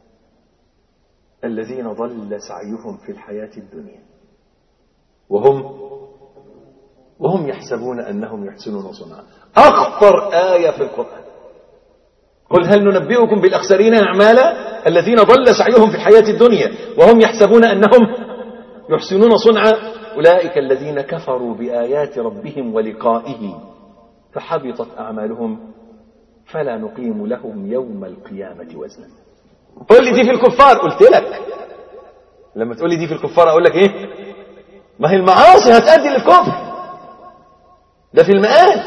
الذين ضل سعيهم في الحياة الدنيا وهم وهم يحسبون أنهم يحسنون صنعا. أخطر آية في القرآن. قل هل ننبئكم بالأخسرين أعمالا الذين ضل سعيهم في الحياة الدنيا وهم يحسبون أنهم يحسنون صنعا أولئك الذين كفروا بآيات ربهم ولقائه فحبطت أعمالهم فلا نقيم لهم يوم القيامة وزنا. قل لي دي في الكفار، قلت لك لما تقول لي دي في الكفار أقول لك إيه؟ ما هي المعاصي هتؤدي للكفر، ده في المآل.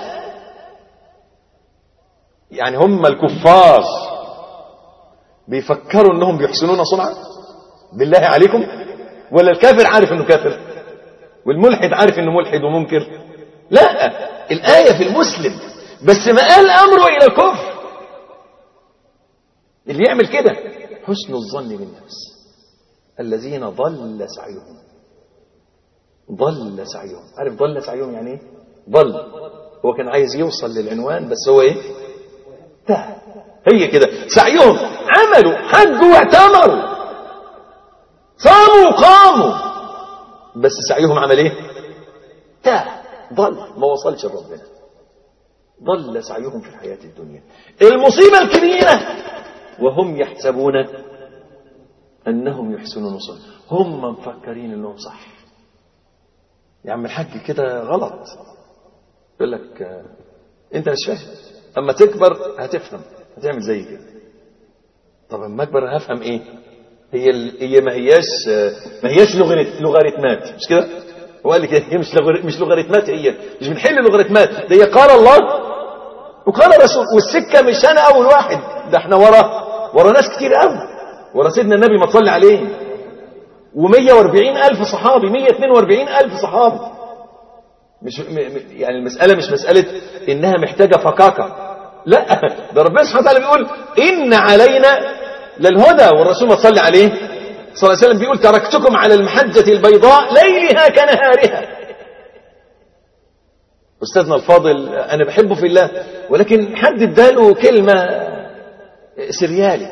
يعني هم الكفار بيفكروا انهم بيحسنون صنعا بالله عليكم، ولا الكافر عارف انه كافر والملحد عارف انه ملحد ومنكر؟ لا، الآية في المسلم بس مآل امره الى الكفر. اللي يعمل كده حسن الظن بالنفس الذين ضل سعيهم. ضل سعيهم، عارف ضل سعيهم يعني ايه؟ ضل، هو كان عايز يوصل للعنوان بس هو ايه؟ تاه. هي كده سعيهم، عملوا حجوا واعتمروا صاموا وقاموا، بس سعيهم عمل ايه؟ تاه. ضل، ما وصلش لربنا، ضل سعيهم في الحياة الدنيا. المصيبة الكبيرة وهم يحسبون أنهم يحسنون صنعا، هم مفكرين أنهم صح. يا عم الحاج كده غلط. يقول لك آه أنت مش فاهم، أما تكبر هتفهم، هتعمل زي كده. طب أما أكبر هفهم إيه؟ هي هي ما هياش ما هياش لوغاريتمات، مش كده؟ هو قال لي كده، هي مش مش لوغاريتمات، هي مش بنحل لوغاريتمات، ده هي قال الله وقال الرسول، والسكه مش انا اول واحد، ده احنا ورا ورا ناس كتير قوي، ورا سيدنا النبي ما تصلي عليه، ومية واربعين الف صحابي، مية واتنين واربعين الف صحابي. مش يعني المساله مش مساله انها محتاجه فكاكه، لا، ده ربنا سبحانه وتعالى بيقول ان علينا للهدى، والرسول ما صلى عليه صلى الله عليه وسلم بيقول تركتكم على المحجة البيضاء ليلها كنهارها. أستاذنا الفاضل أنا بحبه في الله، ولكن حد اداله كلمة سريالي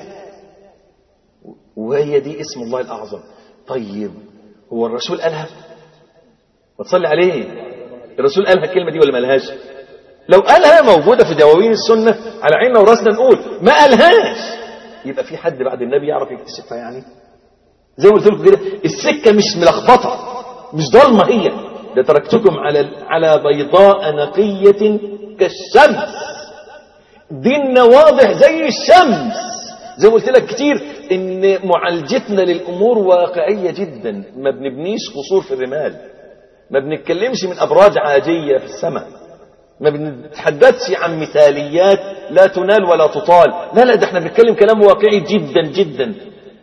وهي دي اسم الله الأعظم. طيب هو الرسول قالها؟ ما تصلي عليه، الرسول قالها الكلمة دي ولا ما قالهاش؟ لو قالها موجودة في دواوين السنة على عيننا وراسنا نقول، ما قالهاش يبقى في حد بعد النبي يعرف يكتشفها. يعني زي ما قلت لكم كده، السكه مش ملخبطه، مش ضلمه، هي ده تركتكم على على بيضاء نقيه كالشمس، ديننا واضح زي الشمس. زي ما قلت لك كتير ان معالجتنا للامور واقعيه جدا، ما بنبنيش قصور في الرمال، ما بنتكلمش من ابراج عاجيه في السماء، ما بنتحدثش عن مثاليات لا تنال ولا تطال، لا لا، ده احنا بنتكلم كلام واقعي جدا جدا.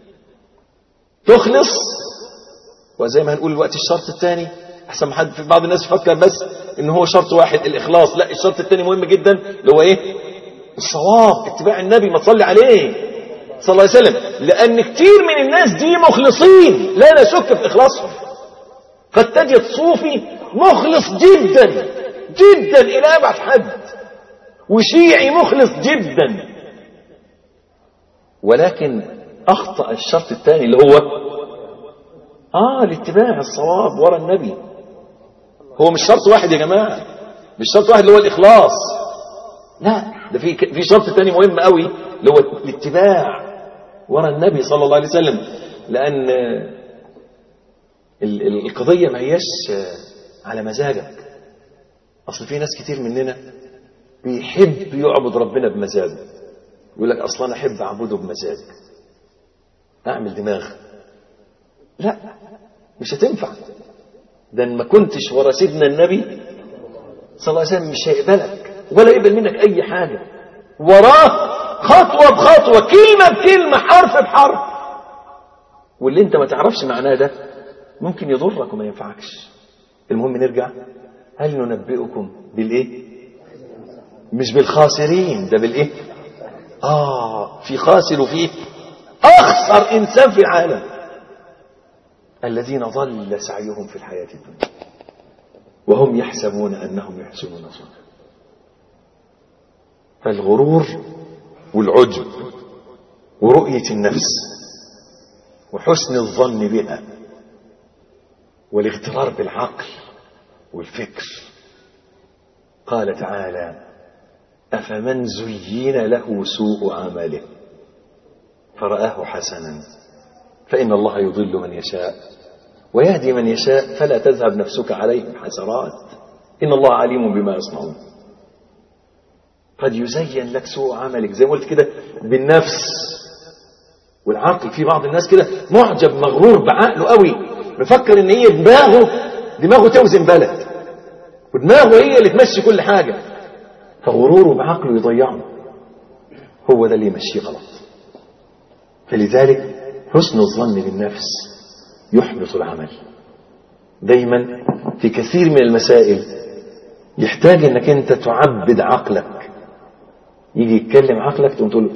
تخلص، وزي ما هنقول الوقت الشرط الثاني، احسن ما حد في بعض الناس يفكر بس ان هو شرط واحد الاخلاص، لا، الشرط الثاني مهم جدا اللي هو ايه؟ الصواب، اتباع النبي، ما تصلي عليه صلى الله عليه وسلم. لان كتير من الناس دي مخلصين لا نشك في اخلاصهم، قد تجد صوفي مخلص جدا جدا الى ابعد حد، وشيعي مخلص جدا، ولكن اخطأ الشرط الثاني اللي هو اه الاتباع، الصواب ورا النبي. هو مش شرط واحد يا جماعه، مش شرط واحد اللي هو الاخلاص، لا، ده في في شرط ثاني مهم قوي اللي هو الاتباع ورا النبي صلى الله عليه وسلم. لان القضيه ما هياش على مزاجك. اصل في ناس كتير مننا بيحب يعبد ربنا بمزاجه، يقول لك اصلا انا احب اعبده بمزاج، اعمل دماغ. لا، مش هتنفع. ده ما كنتش ورا سيدنا النبي صلى الله عليه وسلم مش هيقبلك ولا يقبل منك اي حاجه. وراه خطوه بخطوه، كلمه بكلمه، حرف بحرف، واللي انت ما تعرفش معناه ده ممكن يضرك وما ينفعكش. المهم نرجع، هل ننبئكم بالايه؟ مش بالخاسرين، ده بالايه؟ اه في خاسر وفيه اخسر انسان في العالم، الذين ضل سعيهم في الحياة الدنيا وهم يحسبون انهم يحسنون صنعا. فالغرور والعجب ورؤية النفس وحسن الظن بها والاغترار بالعقل والفكر. قال تعالى: أفمن زين له سوء عمله فرآه حسنا فإن الله يضل من يشاء ويهدي من يشاء فلا تذهب نفسك عليهم حسرات إن الله عليم بما يصنعون. قد يزين لك سوء عملك زي ما قلت كده بالنفس والعقل. في بعض الناس كده معجب مغرور بعقله قوي، مفكر ان هي دماغه دماغه توزن بلد ودماغه هي اللي تمشي كل حاجة، فغروره بعقله يضيعه، هو ده اللي يمشيه غلط. فلذلك حسن الظن بالنفس يحبط العمل. دايما في كثير من المسائل يحتاج انك انت تعبد عقلك، يجي يتكلم عقلك تقوم تقول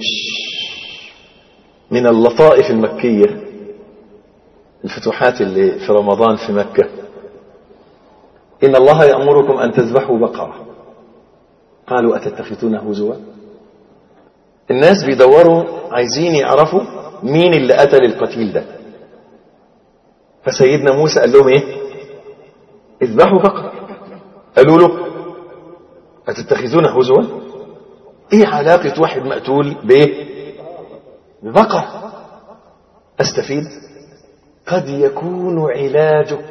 من اللطائف المكية الفتوحات اللي في رمضان في مكة: إن الله يأمركم أن تذبحوا بقرة. قالوا أتتخذونه هزوا؟ الناس بيدوروا عايزين يعرفوا مين اللي قتل القتيل ده، فسيدنا موسى قال لهم ايه؟ اذبحوا بقرة. قالوا له أتتخذون هزوا؟ ايه علاقة واحد مقتول بايه؟ ببقر. استفيد قد يكون علاجك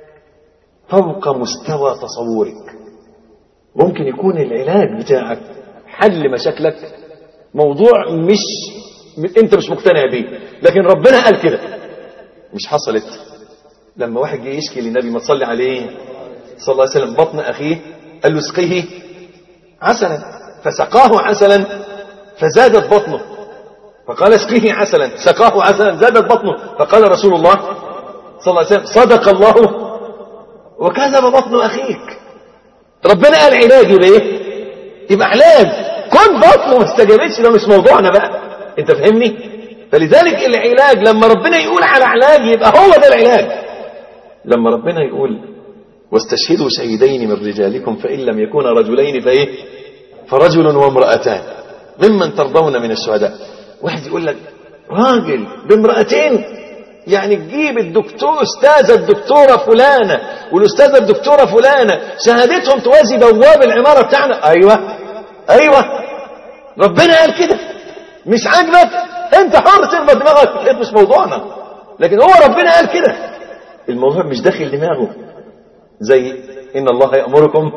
فوق مستوى تصورك. ممكن يكون العلاج بتاعك حل مشاكلك موضوع مش انت مش مقتنع بيه، لكن ربنا قال كده. مش حصلت لما واحد جه يشكي للنبي ما تصلي عليه صلى الله عليه وسلم بطن اخيه، قال له اسقيه عسلا، فسقاه عسلا فزادت بطنه، فقال اسقيه عسلا، سقاه عسلا زادت بطنه، فقال رسول الله صلى الله عليه وسلم صدق الله وكذب بطن اخيك. ربنا قال علاجي بايه؟ يبقى علاج. كن بطنه ما استجابتش ده مش موضوعنا بقى، انت فهمني؟ فلذلك العلاج لما ربنا يقول على علاج يبقى هو ده العلاج. لما ربنا يقول واستشهدوا شهيدين من رجالكم فإن لم يكونا رجلين فايه؟ فرجل وامرأتان ممن ترضون من الشهداء. واحد يقول لك راجل بامرأتين، يعني تجيب الدكتور استاذة الدكتورة فلانة والاستاذة الدكتورة فلانة شهادتهم توازي بواب العمارة بتاعنا. ايوه ايوه ربنا قال كده. مش عاجبك انت حر تربط دماغك، مش موضوعنا، لكن هو ربنا قال كده. الموضوع مش داخل دماغه. زي ان الله يأمركم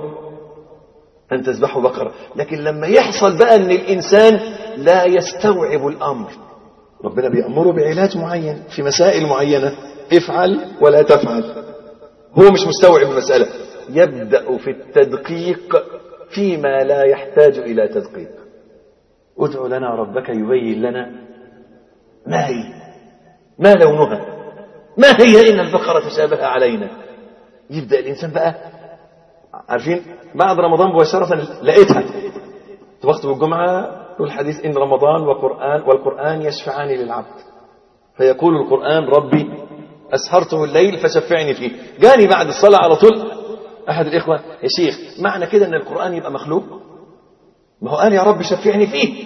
ان تذبحوا بقرة، لكن لما يحصل بقى ان الانسان لا يستوعب الامر، ربنا بيأمره بعلاج معين في مسائل معينة، افعل ولا تفعل، هو مش مستوعب المسألة، يبدأ في التدقيق فيما لا يحتاج إلى تدقيق. ادع لنا ربك يبين لنا ما هي، ما لونها، ما هي إن البقرة تشابه علينا. يبدأ الإنسان بقى، عارفين بعد رمضان مباشرة لقيتها وقت الجمعة والحديث إن رمضان وقرآن والقرآن يشفعان للعبد، فيقول القرآن ربي أسهرته الليل فشفعني فيه. جاني بعد الصلاة على طول أحد الإخوة يا شيخ معنى كده أن القرآن يبقى مخلوق؟ ما هو قال يا رب شفعني فيه.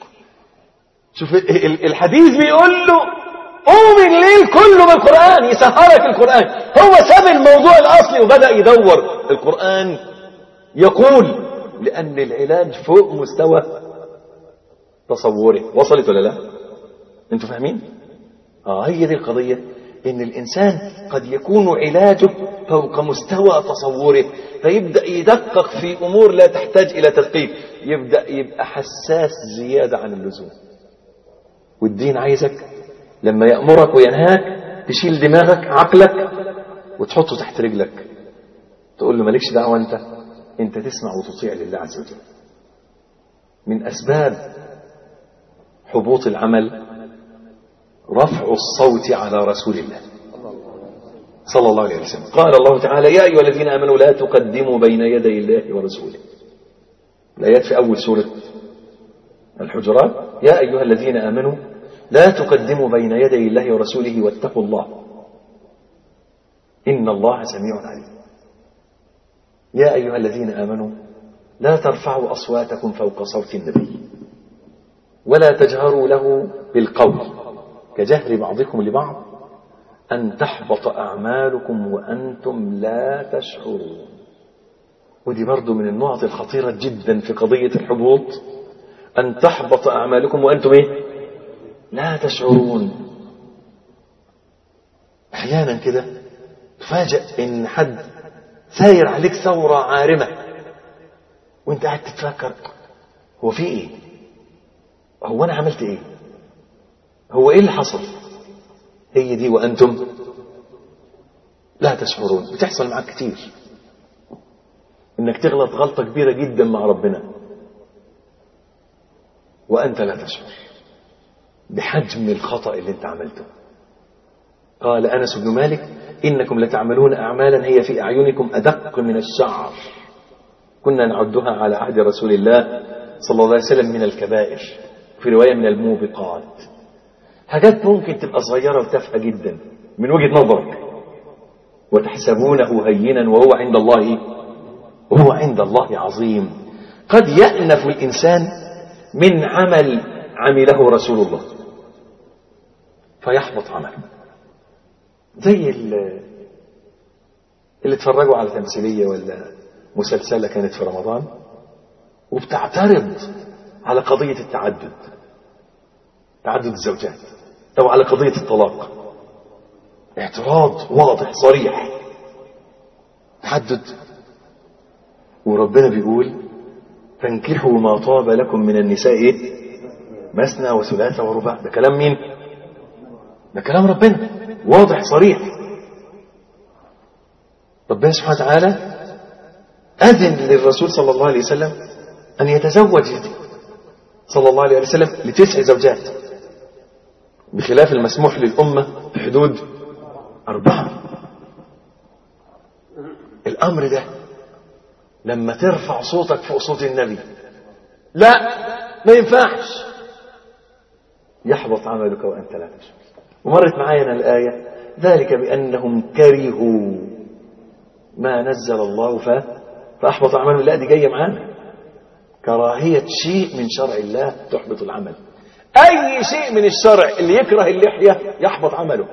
شوف الحديث بيقول له قوم الليل كله بالقرآن يسهرك القرآن. هو ساب الموضوع الأصلي وبدأ يدور. القرآن يقول لأن العلاج فوق مستوى تصوره. وصلت ولا لا؟ انتوا فاهمين؟ آه هي دي القضية، إن الإنسان قد يكون علاجه فوق مستوى تصوره، فيبدأ يدقق في أمور لا تحتاج إلى تدقيق، يبدأ يبقى حساس زيادة عن اللزوم. والدين عايزك لما يأمرك وينهاك تشيل دماغك عقلك وتحطه تحت رجلك، تقول له مالكش دعوة، أنت أنت تسمع وتطيع لله عز وجل. من أسباب حبوط العمل رفع الصوت على رسول الله صلى الله عليه وسلم. قال الله تعالى يا أيها الذين آمنوا لا تقدموا بين يدي الله ورسوله. الآيات في أول سورة الحجرات. يا أيها الذين آمنوا لا تقدموا بين يدي الله ورسوله واتقوا الله إن الله سميع عليم. يا أيها الذين آمنوا لا ترفعوا أصواتكم فوق صوت النبي ولا تجهروا له بالقول كجهر بعضكم لبعض أن تحبط أعمالكم وأنتم لا تشعرون. ودي برضو من النقط الخطيرة جدا في قضية الحبوط، أن تحبط أعمالكم وأنتم إيه؟ لا تشعرون. أحيانا كده تفاجأ إن حد ساير عليك ثورة عارمة وانت قاعد تتفكر هو في إيه؟ هو أنا عملت إيه؟ هو إيه اللي حصل؟ هي دي وأنتم لا تشعرون. بتحصل معك كتير إنك تغلط غلطة كبيرة جدا مع ربنا وأنت لا تشعر بحجم الخطأ اللي انت عملته. قال أنس بن مالك إنكم لتعملون أعمالا هي في أعينكم أدق من الشعر كنا نعدها على عهد رسول الله صلى الله عليه وسلم من الكبائر، في رواية من الموبقات. حاجات ممكن تبقى صغيرة وتافهة جدا من وجهة نظرك وتحسبونه هينا وهو عند الله وهو عند الله عظيم. قد يأنف الإنسان من عمل عمله رسول الله فيحبط عمله، زي اللي اتفرجوا على تمثيلية ولا مسلسلة كانت في رمضان وبتعترض على قضية التعدد، تعدد الزوجات، أو على قضية الطلاق. اعتراض واضح صريح، تعدد. وربنا بيقول فانكحوا ما طاب لكم من النساء مثنى وثلاث ورباع. ده كلام مين؟ ده كلام ربنا، واضح صريح. ربنا سبحانه وتعالى أذن للرسول صلى الله عليه وسلم أن يتزوج صلى الله عليه وسلم لتسع زوجات، بخلاف المسموح للأمة في حدود أربعة. الأمر ده لما ترفع صوتك فوق صوت النبي، لا ما ينفعش، يحبط عملك وأنت لا تشعر. ومرت معايا الآية ذلك بأنهم كرهوا ما نزل الله فأحبط عملهم. لا دي جاية معانا، كراهية شيء من شرع الله تحبط العمل. أي شيء من الشرع اللي يكره اللحية يحبط عمله.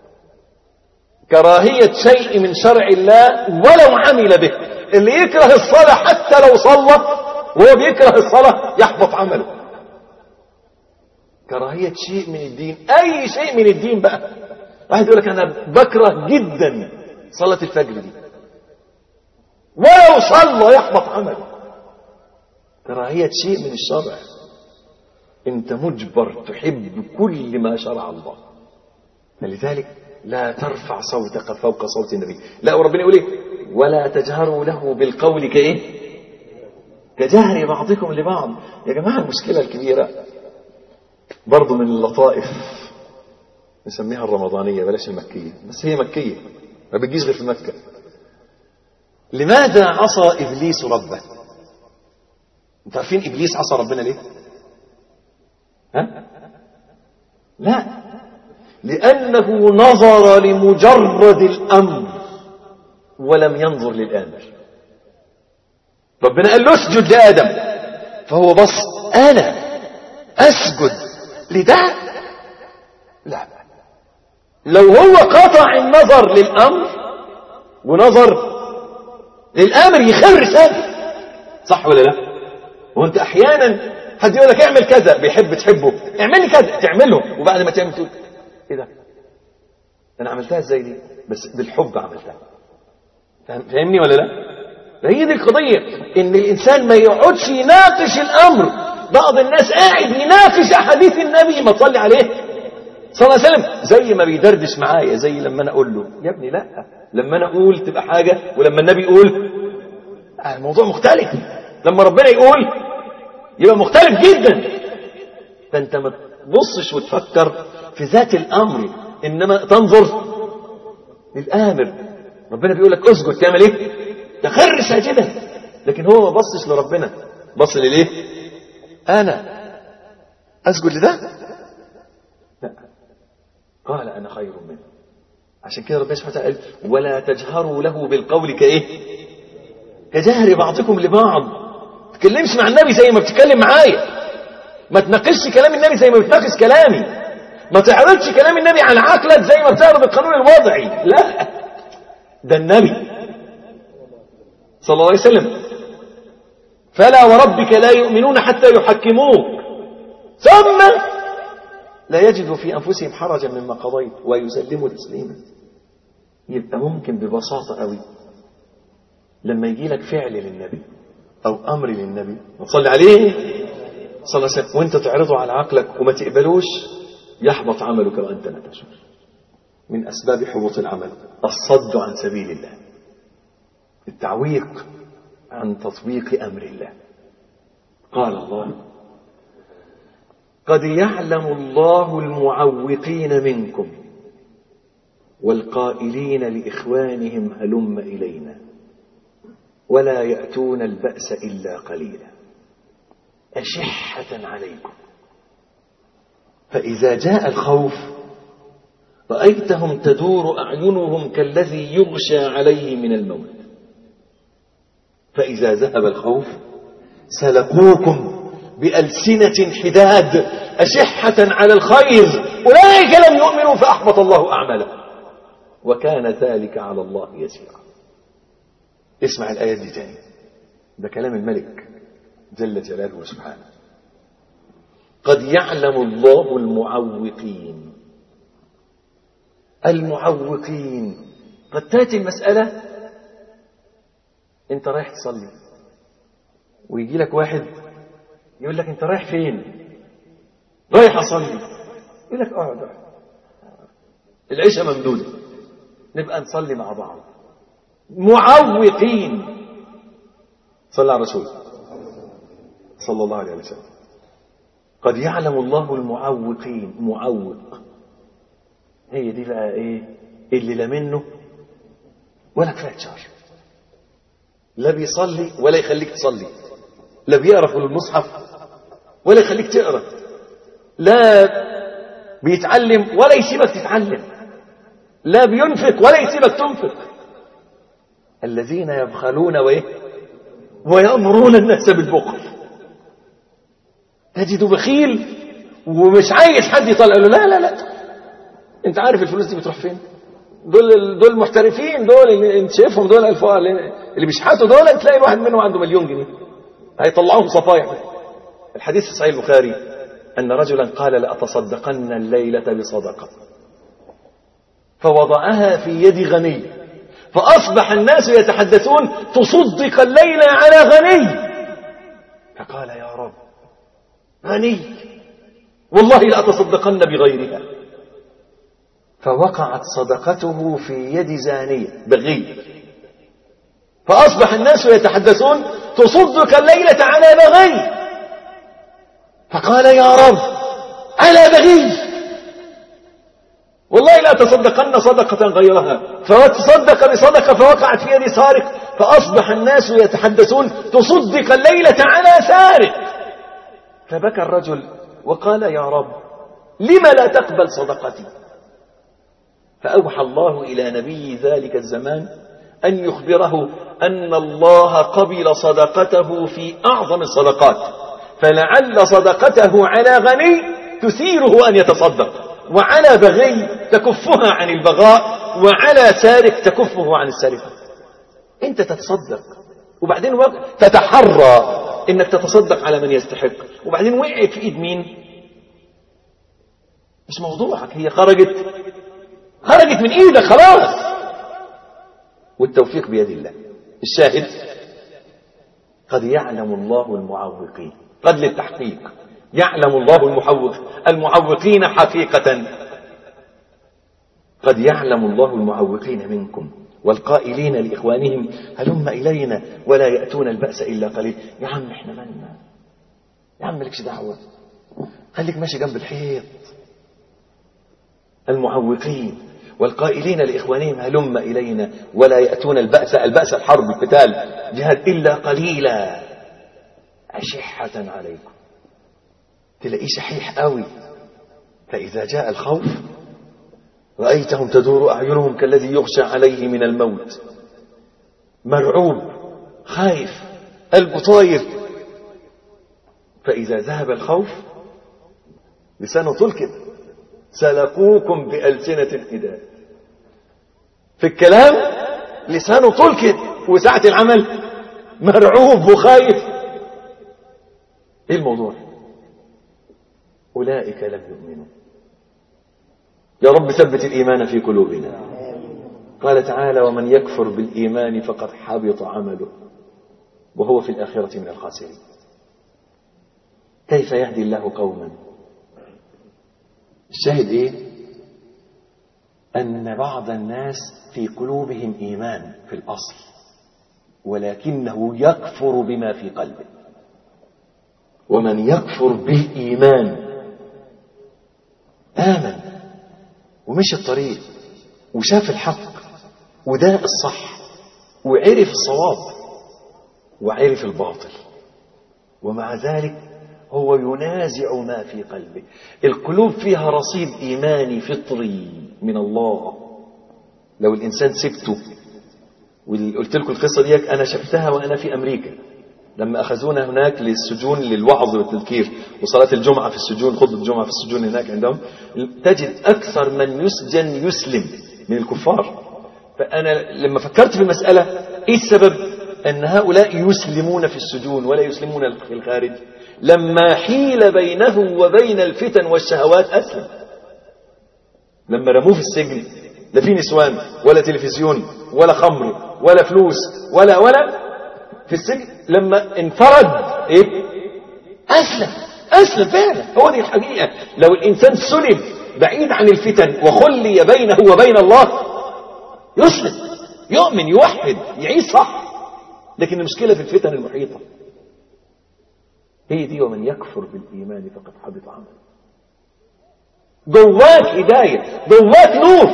كراهية شيء من شرع الله ولو عمل به. اللي يكره الصلاة حتى لو صلى وهو بيكره الصلاة يحبط عمله. كراهية شيء من الدين، أي شيء من الدين بقى. واحد يقول لك أنا بكره جدا صلاة الفجر دي، ولو صلى يحبط عمله. كراهية شيء من الشرع، انت مجبر تحب كل ما شرع الله. لذلك لا ترفع صوتك فوق صوت النبي. لا، وربنا يقول ايه؟ ولا تجهروا له بالقول كايه كجهر بعضكم لبعض. يا جماعة المشكلة الكبيرة برضو من اللطائف نسميها الرمضانية، بلاش المكية، بس هي مكية ما بتجيش غير في مكة. لماذا عصى إبليس ربه؟ انتوا عارفين إبليس عصى ربنا ليه؟ ها؟ لا، لأنه نظر لمجرد الأمر ولم ينظر للآمر. ربنا قال له اسجد لآدم، فهو بص أنا أسجد لده؟ لا، لو هو قطع النظر للأمر ونظر للآمر يخر ساجد. صح ولا لا؟ وانت أحيانا حد يقول لك اعمل كذا، بيحب تحبه، اعملي كذا تعمله، وبعد ما تعمل تقول ايه ده؟ انا عملتها ازاي دي؟ بس بالحب عملتها. فاهمني ولا لا؟ فهي دي القضية، ان الانسان ما يقعدش يناقش الامر. بعض الناس قاعد يناقش احاديث النبي، ما تصلي عليه صلى الله عليه وسلم، زي ما بيدردش معايا، زي لما انا اقول له يا ابني لا، لما انا اقول تبقى حاجة، ولما النبي يقول الموضوع مختلف، لما ربنا يقول يبقى مختلف جدا. فانت ما تبصش وتفكر في ذات الامر، انما تنظر للامر. ربنا بيقول لك اسجد، تعمل ايه؟ تخر ساجدا. لكن هو ما بصش لربنا، بص لليه؟ انا اسجد لده؟ لا، قال انا خير منه. عشان كده ربنا سبحانه وتعالى قال ولا تجهروا له بالقول كايه كجهر بعضكم لبعض. ما تتكلمش مع النبي زي ما بتتكلم معايا، ما تناقشش كلام النبي زي ما بتناقش كلامي، ما تعرضش كلام النبي على عقلك زي ما بتعرض القانون الوضعي. لا، ده النبي صلى الله عليه وسلم. فلا وربك لا يؤمنون حتى يحكموك ثم لا يجدوا في أنفسهم حرجا مما قضيت ويسلموا تسليما. يبقى ممكن ببساطة قوي لما يجي لك فعل للنبي أو أمر للنبي وتصلي عليه صلى الله عليه وسلم وانت تعرضه على عقلك وما تقبلوش، يحبط عملك وأنت لا تشعر. من أسباب حبوط العمل الصد عن سبيل الله، التعويق عن تطبيق أمر الله. قال الله قد يعلم الله المعوقين منكم والقائلين لإخوانهم هلم إلينا ولا يأتون البأس إلا قليلا أشحة عليكم فإذا جاء الخوف رأيتهم تدور أعينهم كالذي يغشى عليه من الموت فإذا ذهب الخوف سلقوكم بألسنة حداد أشحة على الخير أولئك لم يؤمنوا فأحبط الله أعمالهم وكان ذلك على الله يسيرا. اسمع الآيات دي تاني. ده كلام الملك جل جلاله سبحانه. قد يعلم الله المعوقين. المعوقين قد تأتي المسألة انت رايح تصلي ويجي لك واحد يقول لك انت رايح فين؟ رايح اصلي. يقول لك اقعد اقعد العشاء ممدودة نبقى نصلي مع بعض. معوقين. صلى على الرسول صلى الله عليه وسلم. قد يعلم الله المعوقين. معوق هي دي بقى ايه اللي لا منه ولا كفايه شر. لا بيصلي ولا يخليك تصلي، لا بيقرا في المصحف ولا يخليك تقرا، لا بيتعلم ولا يسيبك تتعلم، لا بينفق ولا يسيبك تنفق. الذين يبخلون وايه ويأمرون الناس بالبخل. تجد بخيل ومش عايز حد يطلع له لا لا لا انت عارف الفلوس دي بتروح فين؟ دول دول محترفين، دول اللي انت شايفهم دول الفقراء اللي بيشحتوا دول تلاقي الواحد منهم عنده مليون جنيه هيطلعوهم صفايح. الحديث في صحيح البخاري ان رجلا قال لأتصدقن الليلة بصدقة فوضعها في يد غني فأصبح الناس يتحدثون تصدق الليلة على غني. فقال يا رب غني والله لأتصدقن بغيرها. فوقعت صدقته في يد زانية بغي فأصبح الناس يتحدثون تصدق الليلة على بغي. فقال يا رب على بغي والله لا تصدقن صدقة غيرها. فتصدق بصدقة فوقعت في يد سارق فأصبح الناس يتحدثون تصدق الليلة على سارق. فبكى الرجل وقال يا رب لم لا تقبل صدقتي؟ فأوحى الله إلى نبي ذلك الزمان أن يخبره أن الله قبل صدقته في أعظم الصدقات، فلعل صدقته على غني تثيره أن يتصدق، وعلى بغي تكفها عن البغاء، وعلى سارق تكفه عن السرقة. أنت تتصدق وبعدين تتحرى إنك تتصدق على من يستحق، وبعدين وقعت في إيد مين؟ مش موضوعك، هي خرجت خرجت من إيدك خلاص، والتوفيق بيد الله. الشاهد قد يعلم الله المعوقين، قد للتحقيق يعلم الله المحوق المعوقين حقيقة. قد يعلم الله المعوقين منكم والقائلين لإخوانهم هلم إلينا ولا يأتون البأس إلا قليل. يا عم احنا مالنا، يا عم مالكش دعوة، خليك ماشي جنب الحيط. المعوقين والقائلين لإخوانهم هلم إلينا ولا يأتون البأس، البأس الحرب القتال جهاد، إلا قليلا أشحة عليكم. تلاقيه شحيح قوي، فإذا جاء الخوف رأيتهم تدور أعينهم كالذي يغشى عليه من الموت، مرعوب خايف قلبه طاير. فإذا ذهب الخوف لسانه طول كده سلقوكم بألسنة حداد. في الكلام لسانه طول كده، وساعة العمل مرعوب وخايف. ايه الموضوع؟ أولئك لم يؤمنوا. يا رب ثبت الإيمان في قلوبنا. قال تعالى ومن يكفر بالإيمان فقد حبط عمله وهو في الآخرة من الخاسرين. كيف يهدي الله قوما؟ الشاهد ايه؟ أن بعض الناس في قلوبهم إيمان في الأصل ولكنه يكفر بما في قلبه. ومن يكفر بالإيمان آمن ومشي الطريق وشاف الحق وداء الصح وعرف الصواب وعرف الباطل، ومع ذلك هو ينازع ما في قلبه. القلوب فيها رصيد إيماني فطري من الله. لو الإنسان سبته، وقلت لكم القصة دي أنا شفتها وأنا في أمريكا لما أخذونا هناك للسجون للوعظ والتذكير وصلاة الجمعة في السجون، خطبة الجمعة في السجون هناك عندهم، تجد أكثر من يسجن يسلم من الكفار. فأنا لما فكرت في المسألة إيه السبب؟ أن هؤلاء يسلمون في السجون ولا يسلمون في الخارج. لما حيل بينه وبين الفتن والشهوات أسلم. لما رموه في السجن لا في نسوان ولا تلفزيون ولا خمر ولا فلوس ولا ولا في السجن، لما انفرد ايه أسلم. أسلم فعلا. هو دي الحقيقة. لو الإنسان سلب بعيد عن الفتن وخلي بينه وبين الله يسلم، يؤمن، يوحد، يعيش صح. لكن المشكلة في الفتن المحيطة هي دي. ومن يكفر بالإيمان فقد حبط عمله. جواك هداية، جواك نور،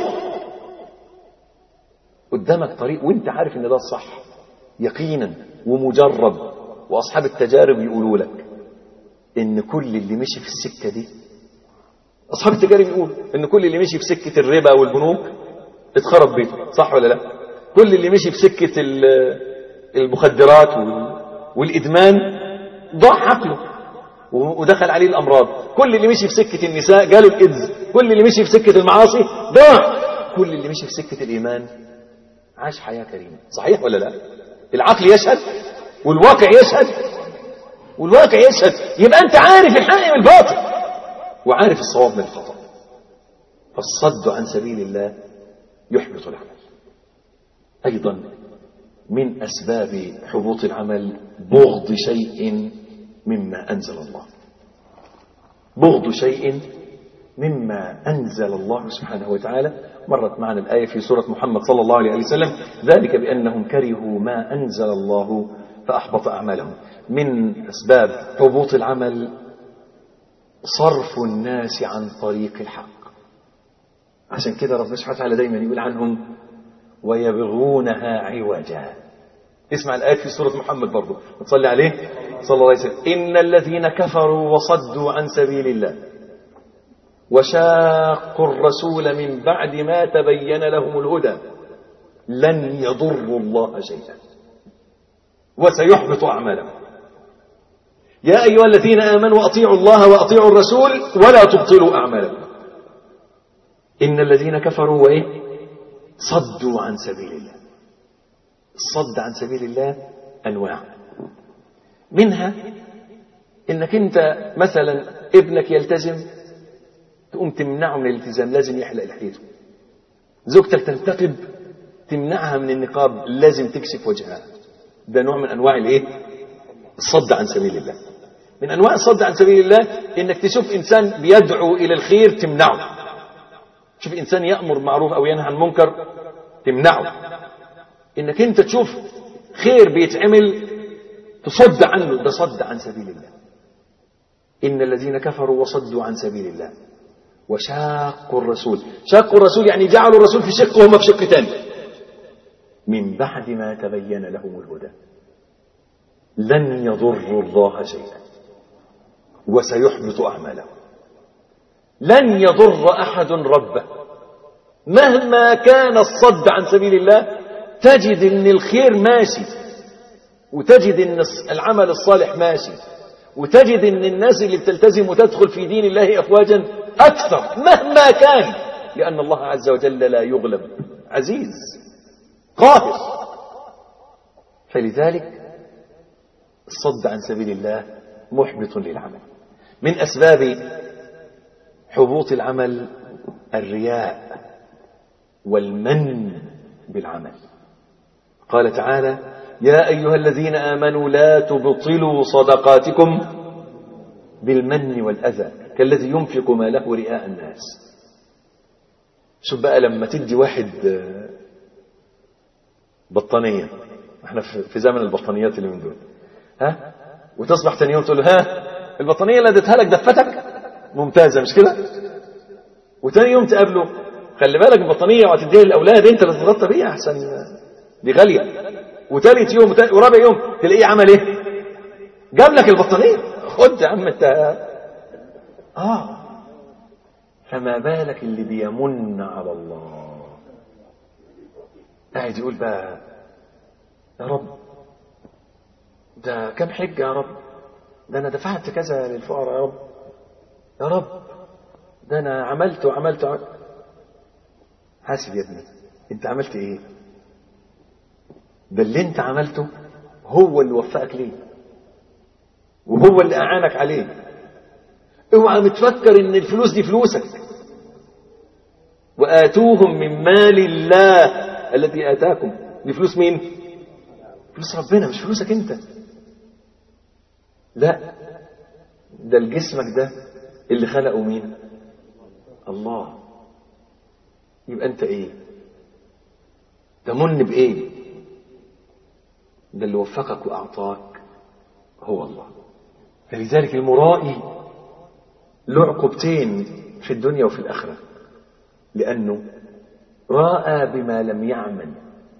قدامك طريق وانت عارف ان ده الصح يقينا ومجرب. واصحاب التجارب يقولوا لك ان كل اللي مشي في السكة دي، اصحاب التجارب يقولوا ان كل اللي مشي في سكة الربا والبنوك اتخرب بيته، صح ولا لا؟ كل اللي مشي في سكة المخدرات والادمان ضاع عقله ودخل عليه الامراض. كل اللي مشي في سكة النساء جاله الايدز. كل اللي مشي في سكة المعاصي ضاع. كل اللي مشي في سكة الايمان عاش حياة كريمة. صحيح ولا لا؟ العقل يشهد والواقع يشهد والواقع يشهد. يبقى انت عارف الحق من الباطل وعارف الصواب من الخطأ. فالصد عن سبيل الله يحبط العمل. ايضا من اسباب حبوط العمل بغض شيء مما انزل الله. بغض شيء مما أنزل الله سبحانه وتعالى. مرت معنا الآية في سورة محمد صلى الله عليه وسلم: ذلك بأنهم كرهوا ما أنزل الله فأحبط أعمالهم. من أسباب حبوط العمل صرف الناس عن طريق الحق. عشان كده ربنا سبحانه وتعالى دايما يقول عنهم: ويبغونها عوجا. اسمع الآيات في سورة محمد برضو، تصلي عليه صلى الله عليه وسلم: إن الذين كفروا وصدوا عن سبيل الله وشاقوا الرسول من بعد ما تبين لهم الهدى لن يضروا الله شيئا وسيحبط أعمالهم. يا أيها الذين آمنوا أطيعوا الله وأطيعوا الرسول ولا تبطلوا أعمالكم. إن الذين كفروا وإيه صدوا عن سبيل الله. الصد عن سبيل الله أنواع، منها إنك أنت مثلا ابنك يلتزم تقوم تمنعه من الالتزام، لازم يحلق لحيته. زوجتك تنتقب تمنعها من النقاب، لازم تكشف وجهها. ده نوع من أنواع الإيه؟ الصد عن سبيل الله. من أنواع الصد عن سبيل الله إنك تشوف إنسان بيدعو إلى الخير تمنعه. تشوف إنسان يأمر معروف أو ينهى عن منكر تمنعه. إنك أنت تشوف خير بيتعمل تصد عنه، ده صد عن سبيل الله. إن الذين كفروا وصدوا عن سبيل الله وشاقوا الرسول. شاقوا الرسول يعني جعلوا الرسول في شق وهم في شق تاني. من بعد ما تبين لهم الهدى لن يضروا الله شيئا وسيحبط أعمالهم. لن يضر أحد ربه. مهما كان الصد عن سبيل الله تجد ان الخير ماشي، وتجد ان العمل الصالح ماشي، وتجد ان الناس اللي بتلتزم وتدخل في دين الله افواجا اكثر مهما كان، لان الله عز وجل لا يغلب، عزيز قاهر. فلذلك الصد عن سبيل الله محبط للعمل. من اسباب حبوط العمل الرياء والمن بالعمل. قال تعالى: يا أيها الذين آمنوا لا تبطلوا صدقاتكم بالمن والأذى كالذي ينفق ماله رئاء الناس. شوف بقى لما تدي واحد بطانية، احنا في زمن البطانيات اللي من دول، ها، وتصبح تاني يوم تقول له: ها، البطانية اللي اديتها لك دفتك ممتازة مش كده؟ وتاني يوم تقابله: خلي بالك البطانية وهتديها للأولاد انت اللي تتغطى بيها احسن دي غالية. وثالث يوم ورابع يوم تلاقيه عمل ايه؟ جاب لك البطانية. خد يا عم انت. اه فما بالك اللي بيمن على الله، قاعد يقول بقى: يا رب ده كم حجة يا رب، ده انا دفعت كذا للفقراء يا رب، يا رب ده انا عملت وعملت وعملت. حاسب يا ابني انت عملت ايه؟ ده اللي انت عملته هو اللي وفقك ليه وهو اللي أعانك عليه. اوعى متفكر ان الفلوس دي فلوسك. وآتوهم من مال الله الذي آتاكم. دي فلوس مين؟ فلوس ربنا، مش فلوسك انت. لا، ده الجسمك ده اللي خلقه مين؟ الله. يبقى انت ايه؟ تمن بايه؟ ده اللي وفقك واعطاك هو الله. فلذلك المرائي له عقوبتين في الدنيا وفي الآخرة، لأنه راءى بما لم يعمل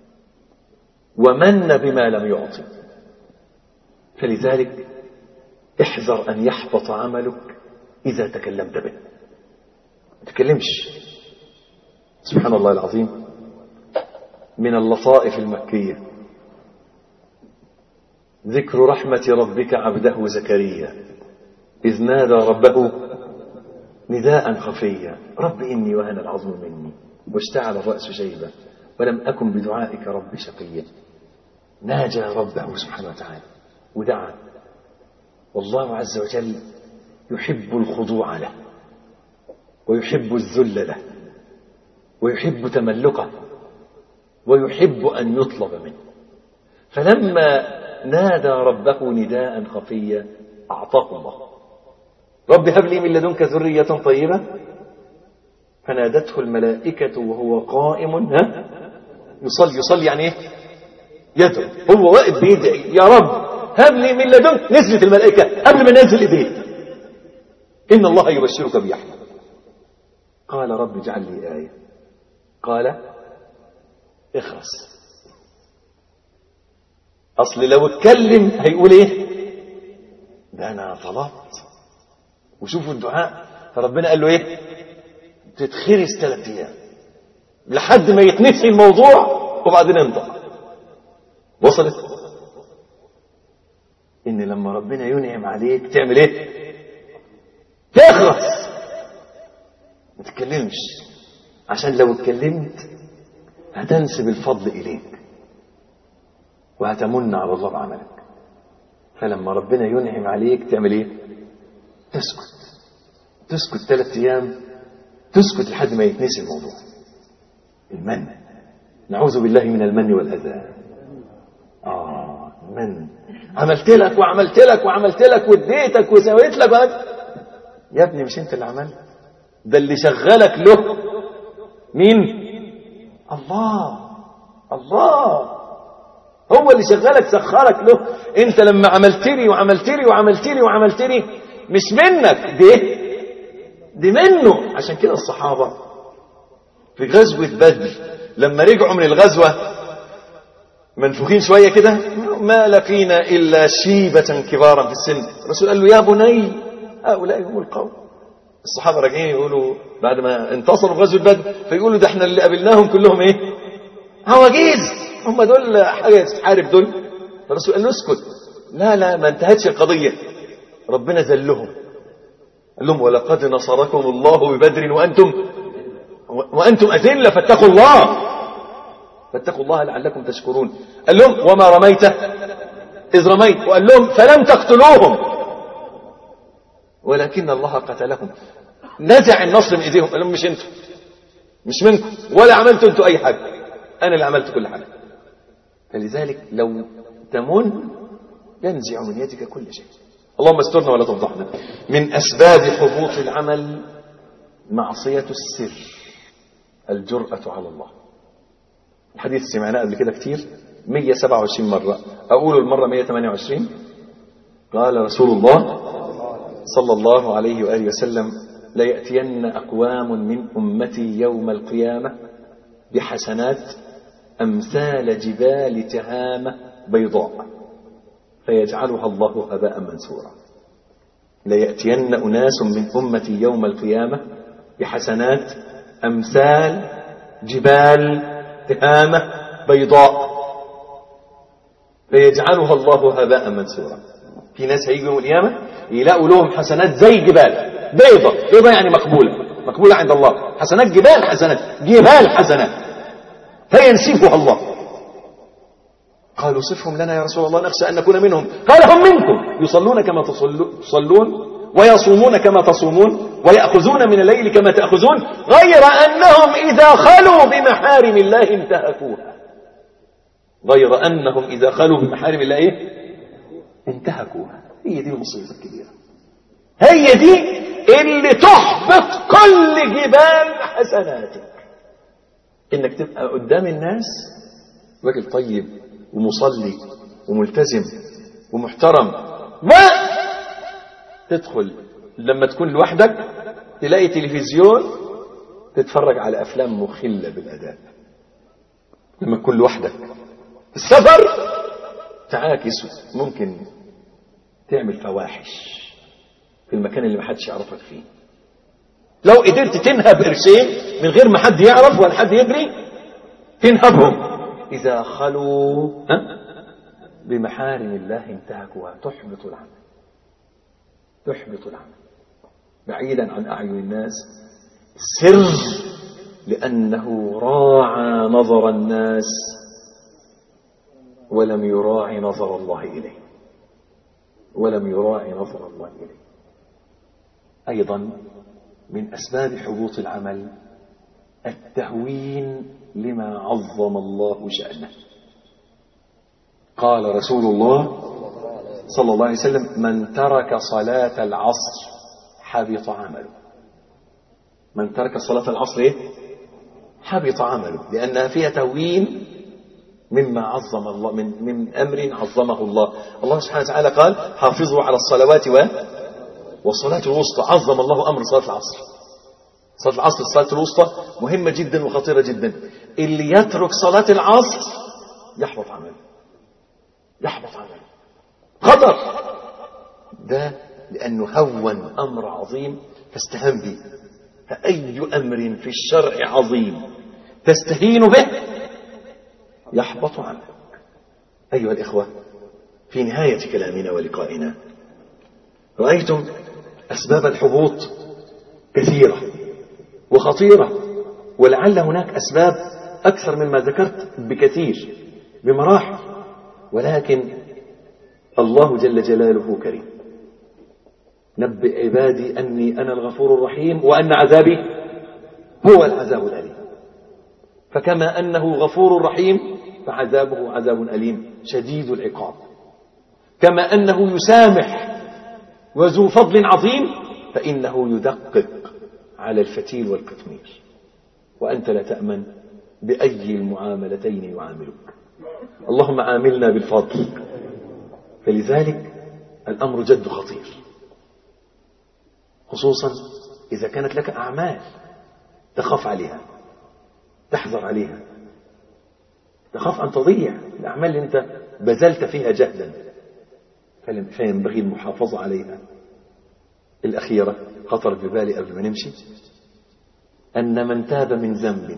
ومن بما لم يعطي. فلذلك احذر أن يحبط عملك إذا تكلمت به. ما تكلمش. سبحان الله العظيم، من اللطائف المكية ذكر رحمة ربك عبده زكريا إذ نادى ربه نداء خفيا رب إني وهن العظم مني واشتعل الرأس شيبا ولم أكن بدعائك رب شقيا. ناجى ربه سبحانه وتعالى ودعا، والله عز وجل يحب الخضوع له ويحب الذل له ويحب تملقه ويحب أن يطلب منه. فلما نادى ربه نداء خفيا أعطاه الله. رب هب لي من لدنك ذرية طيبة. فنادته الملائكة وهو قائم ها يصلي. يصلي يعني ايه؟ يدعو. هو واقف بيدعي يا رب هب لي من لدنك. نزلت الملائكة قبل ما ننزل ايديه إن الله يبشرك بيحيى. قال رب اجعل لي آية. قال اخرس. أصل لو اتكلم هيقول ايه؟ ده أنا طلبت. وشوفوا الدعاء. فربنا قال له ايه؟ تتخرس ثلاث ايام لحد ما يتنسي الموضوع وبعدين انطق. وصلت؟ ان لما ربنا ينعم عليك تعمل ايه؟ تخرس، ما تتكلمش، عشان لو اتكلمت هتنسب الفضل اليك وهتمن على الله بعملك. فلما ربنا ينعم عليك تعمل ايه؟ تسكت. تسكت ثلاث ايام، تسكت لحد ما يتنسي الموضوع. المن، نعوذ بالله من المن والاذى. اه المن، عملت لك وعملت لك وعملت لك واديتك وسويت لك وعملت. يا ابني مش انت اللي عملت، ده اللي شغلك له مين؟ الله. الله هو اللي شغلك سخرك له. انت لما عملت لي وعملت لي وعملت لي وعملت لي مش منك، دي دي منه. عشان كده الصحابة في غزوة بدر لما رجعوا من الغزوة منفوخين شوية كده، ما لقينا إلا شيبة كبارا في السن. الرسول قال له يا بني هؤلاء هم القوم. الصحابة راجعين يقولوا بعد ما انتصروا في غزوة بدر، فيقولوا ده احنا اللي قابلناهم كلهم ايه؟ عواجيز. هم دول حاجة تحارب دول. فالرسول قال له اسكت. لا لا ما انتهتش القضية. ربنا ذلهم، قال لهم ولقد نصركم الله ببدر وأنتم وأنتم أذلة فاتقوا الله فاتقوا الله لعلكم تشكرون. قال لهم وما رميت إذ رميت، وقال لهم فلم تقتلوهم ولكن الله قتلهم. نزع النصر من إيديهم. قال لهم مش انتم، مش منكم، ولا عملتوا انتوا أي حاجة، أنا اللي عملت كل حاجة. فلذلك لو تمن ينزع من يدك كل شيء. اللهم استرنا ولا تفضحنا. من أسباب حبوط العمل معصية السر، الجرأة على الله. الحديث سمعناه قبل كده كتير، مئة وسبعة وعشرين مرة، أقول المرة مئة وثمانية وعشرين. قال رسول الله صلى الله عليه وآله وسلم ليأتين أقوام من أمتي يوم القيامة بحسنات أمثال جبال تهامة بيضاء فيجعلها الله هباء منثورا. ليأتين أناس من أمتي يوم القيامة بحسنات أمثال جبال تهامة بيضاء فيجعلها الله هباء منثورا. في ناس هيجوا يوم القيامة يلاقوا لهم حسنات زي جبال بيضاء. بيضاء يعني مقبولة، مقبولة عند الله. حسنات جبال حسنات، جبال حسنات فينسفها الله. قالوا صفهم لنا يا رسول الله نخشى أن نكون منهم. قال هم منكم يصلون كما تصلون ويصومون كما تصومون ويأخذون من الليل كما تأخذون غير أنهم إذا خلوا بمحارم الله انتهكوها. غير أنهم إذا خلوا بمحارم الله إيه؟ انتهكوها. هي دي المصيبة الكبيرة، هي دي اللي تحبط كل جبال حسناتك، إنك تبقى قدام الناس راجل طيب ومصلي وملتزم ومحترم، وتدخل لما تكون لوحدك تلاقي تلفزيون تتفرج على أفلام مخلة بالأداء. لما تكون لوحدك السفر تعاكس، ممكن تعمل فواحش في المكان اللي محدش يعرفك فيه. لو قدرت تنهب قرشين من غير ما حد يعرف ولا حد يدري تنهبهم. إذا خلوا بمحارم الله انتهكوها. تحبط العمل، تحبط العمل بعيدا عن أعين الناس. سر لأنه راعى نظر الناس ولم يراعي نظر الله إليه، ولم يراعي نظر الله إليه. أيضا من أسباب حبوط العمل التهوين لما عظم الله شأنه. قال رسول الله صلى الله عليه وسلم: من ترك صلاة العصر حبط عمله. من ترك صلاة العصر إيه؟ حبط عمله، لأنها فيها تهوين مما عظم الله، من, من أمر عظمه الله. الله سبحانه وتعالى قال: حافظوا على الصلوات و... والصلاة الوسطى. عظم الله أمر صلاة العصر. صلاة العصر الصلاة الوسطى مهمة جدا وخطيرة جدا. اللي يترك صلاة العصر يحبط عمله، يحبط عمله، خطر. ده لأنه هون أمر عظيم فاستهان به. فأي أمر في الشرع عظيم تستهين به يحبط عملك. أيها الإخوة، في نهاية كلامنا ولقائنا رأيتم أسباب الحبوط كثيرة وخطيرة، ولعل هناك أسباب أكثر مما ذكرت بكثير بمراحل، ولكن الله جل جلاله كريم. نبئ عبادي أني أنا الغفور الرحيم وأن عذابي هو العذاب الأليم. فكما أنه غفور رحيم فعذابه عذاب أليم شديد العقاب. كما أنه يسامح وذو فضل عظيم فإنه يدقق على الفتيل والقطمير، وأنت لا تأمن بأي المعاملتين يعاملك. اللهم عاملنا بالفضل. فلذلك الأمر جد خطير، خصوصا إذا كانت لك أعمال تخاف عليها، تحذر عليها، تخاف أن تضيع الأعمال اللي أنت بذلت فيها جهدا، فينبغي المحافظة عليها. الأخيرة خطر ببالي قبل ما نمشي، أن من تاب من ذنب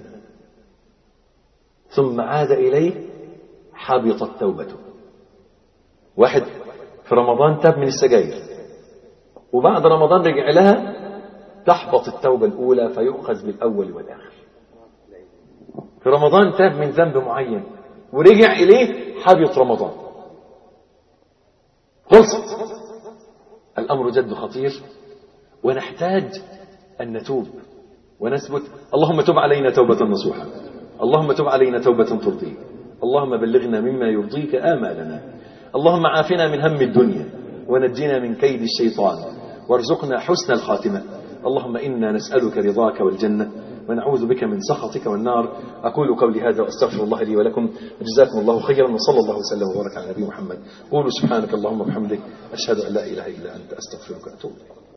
ثم عاد إليه حبطت توبته. واحد في رمضان تاب من السجاير وبعد رمضان رجع لها، تحبط التوبة الأولى فيؤخذ بالأول والآخر. في رمضان تاب من ذنب معين ورجع إليه، حبط رمضان، خلصت. الأمر جد خطير، ونحتاج أن نتوب ونثبت. اللهم تب علينا توبة نصوحة، اللهم تب علينا توبة ترضيك، اللهم بلغنا مما يرضيك آمالنا، اللهم عافنا من هم الدنيا ونجنا من كيد الشيطان وارزقنا حسن الخاتمة. اللهم إنا نسألك رضاك والجنة ونعوذ بك من سخطك والنار. أقول قولي هذا وأستغفر الله لي ولكم، جزاكم الله خيرا، وصلى الله وسلم وبارك على نبي محمد. قولوا سبحانك اللهم وبحمدك، أشهد أن لا إله إلا أنت، أستغفرك وأتوب إليك.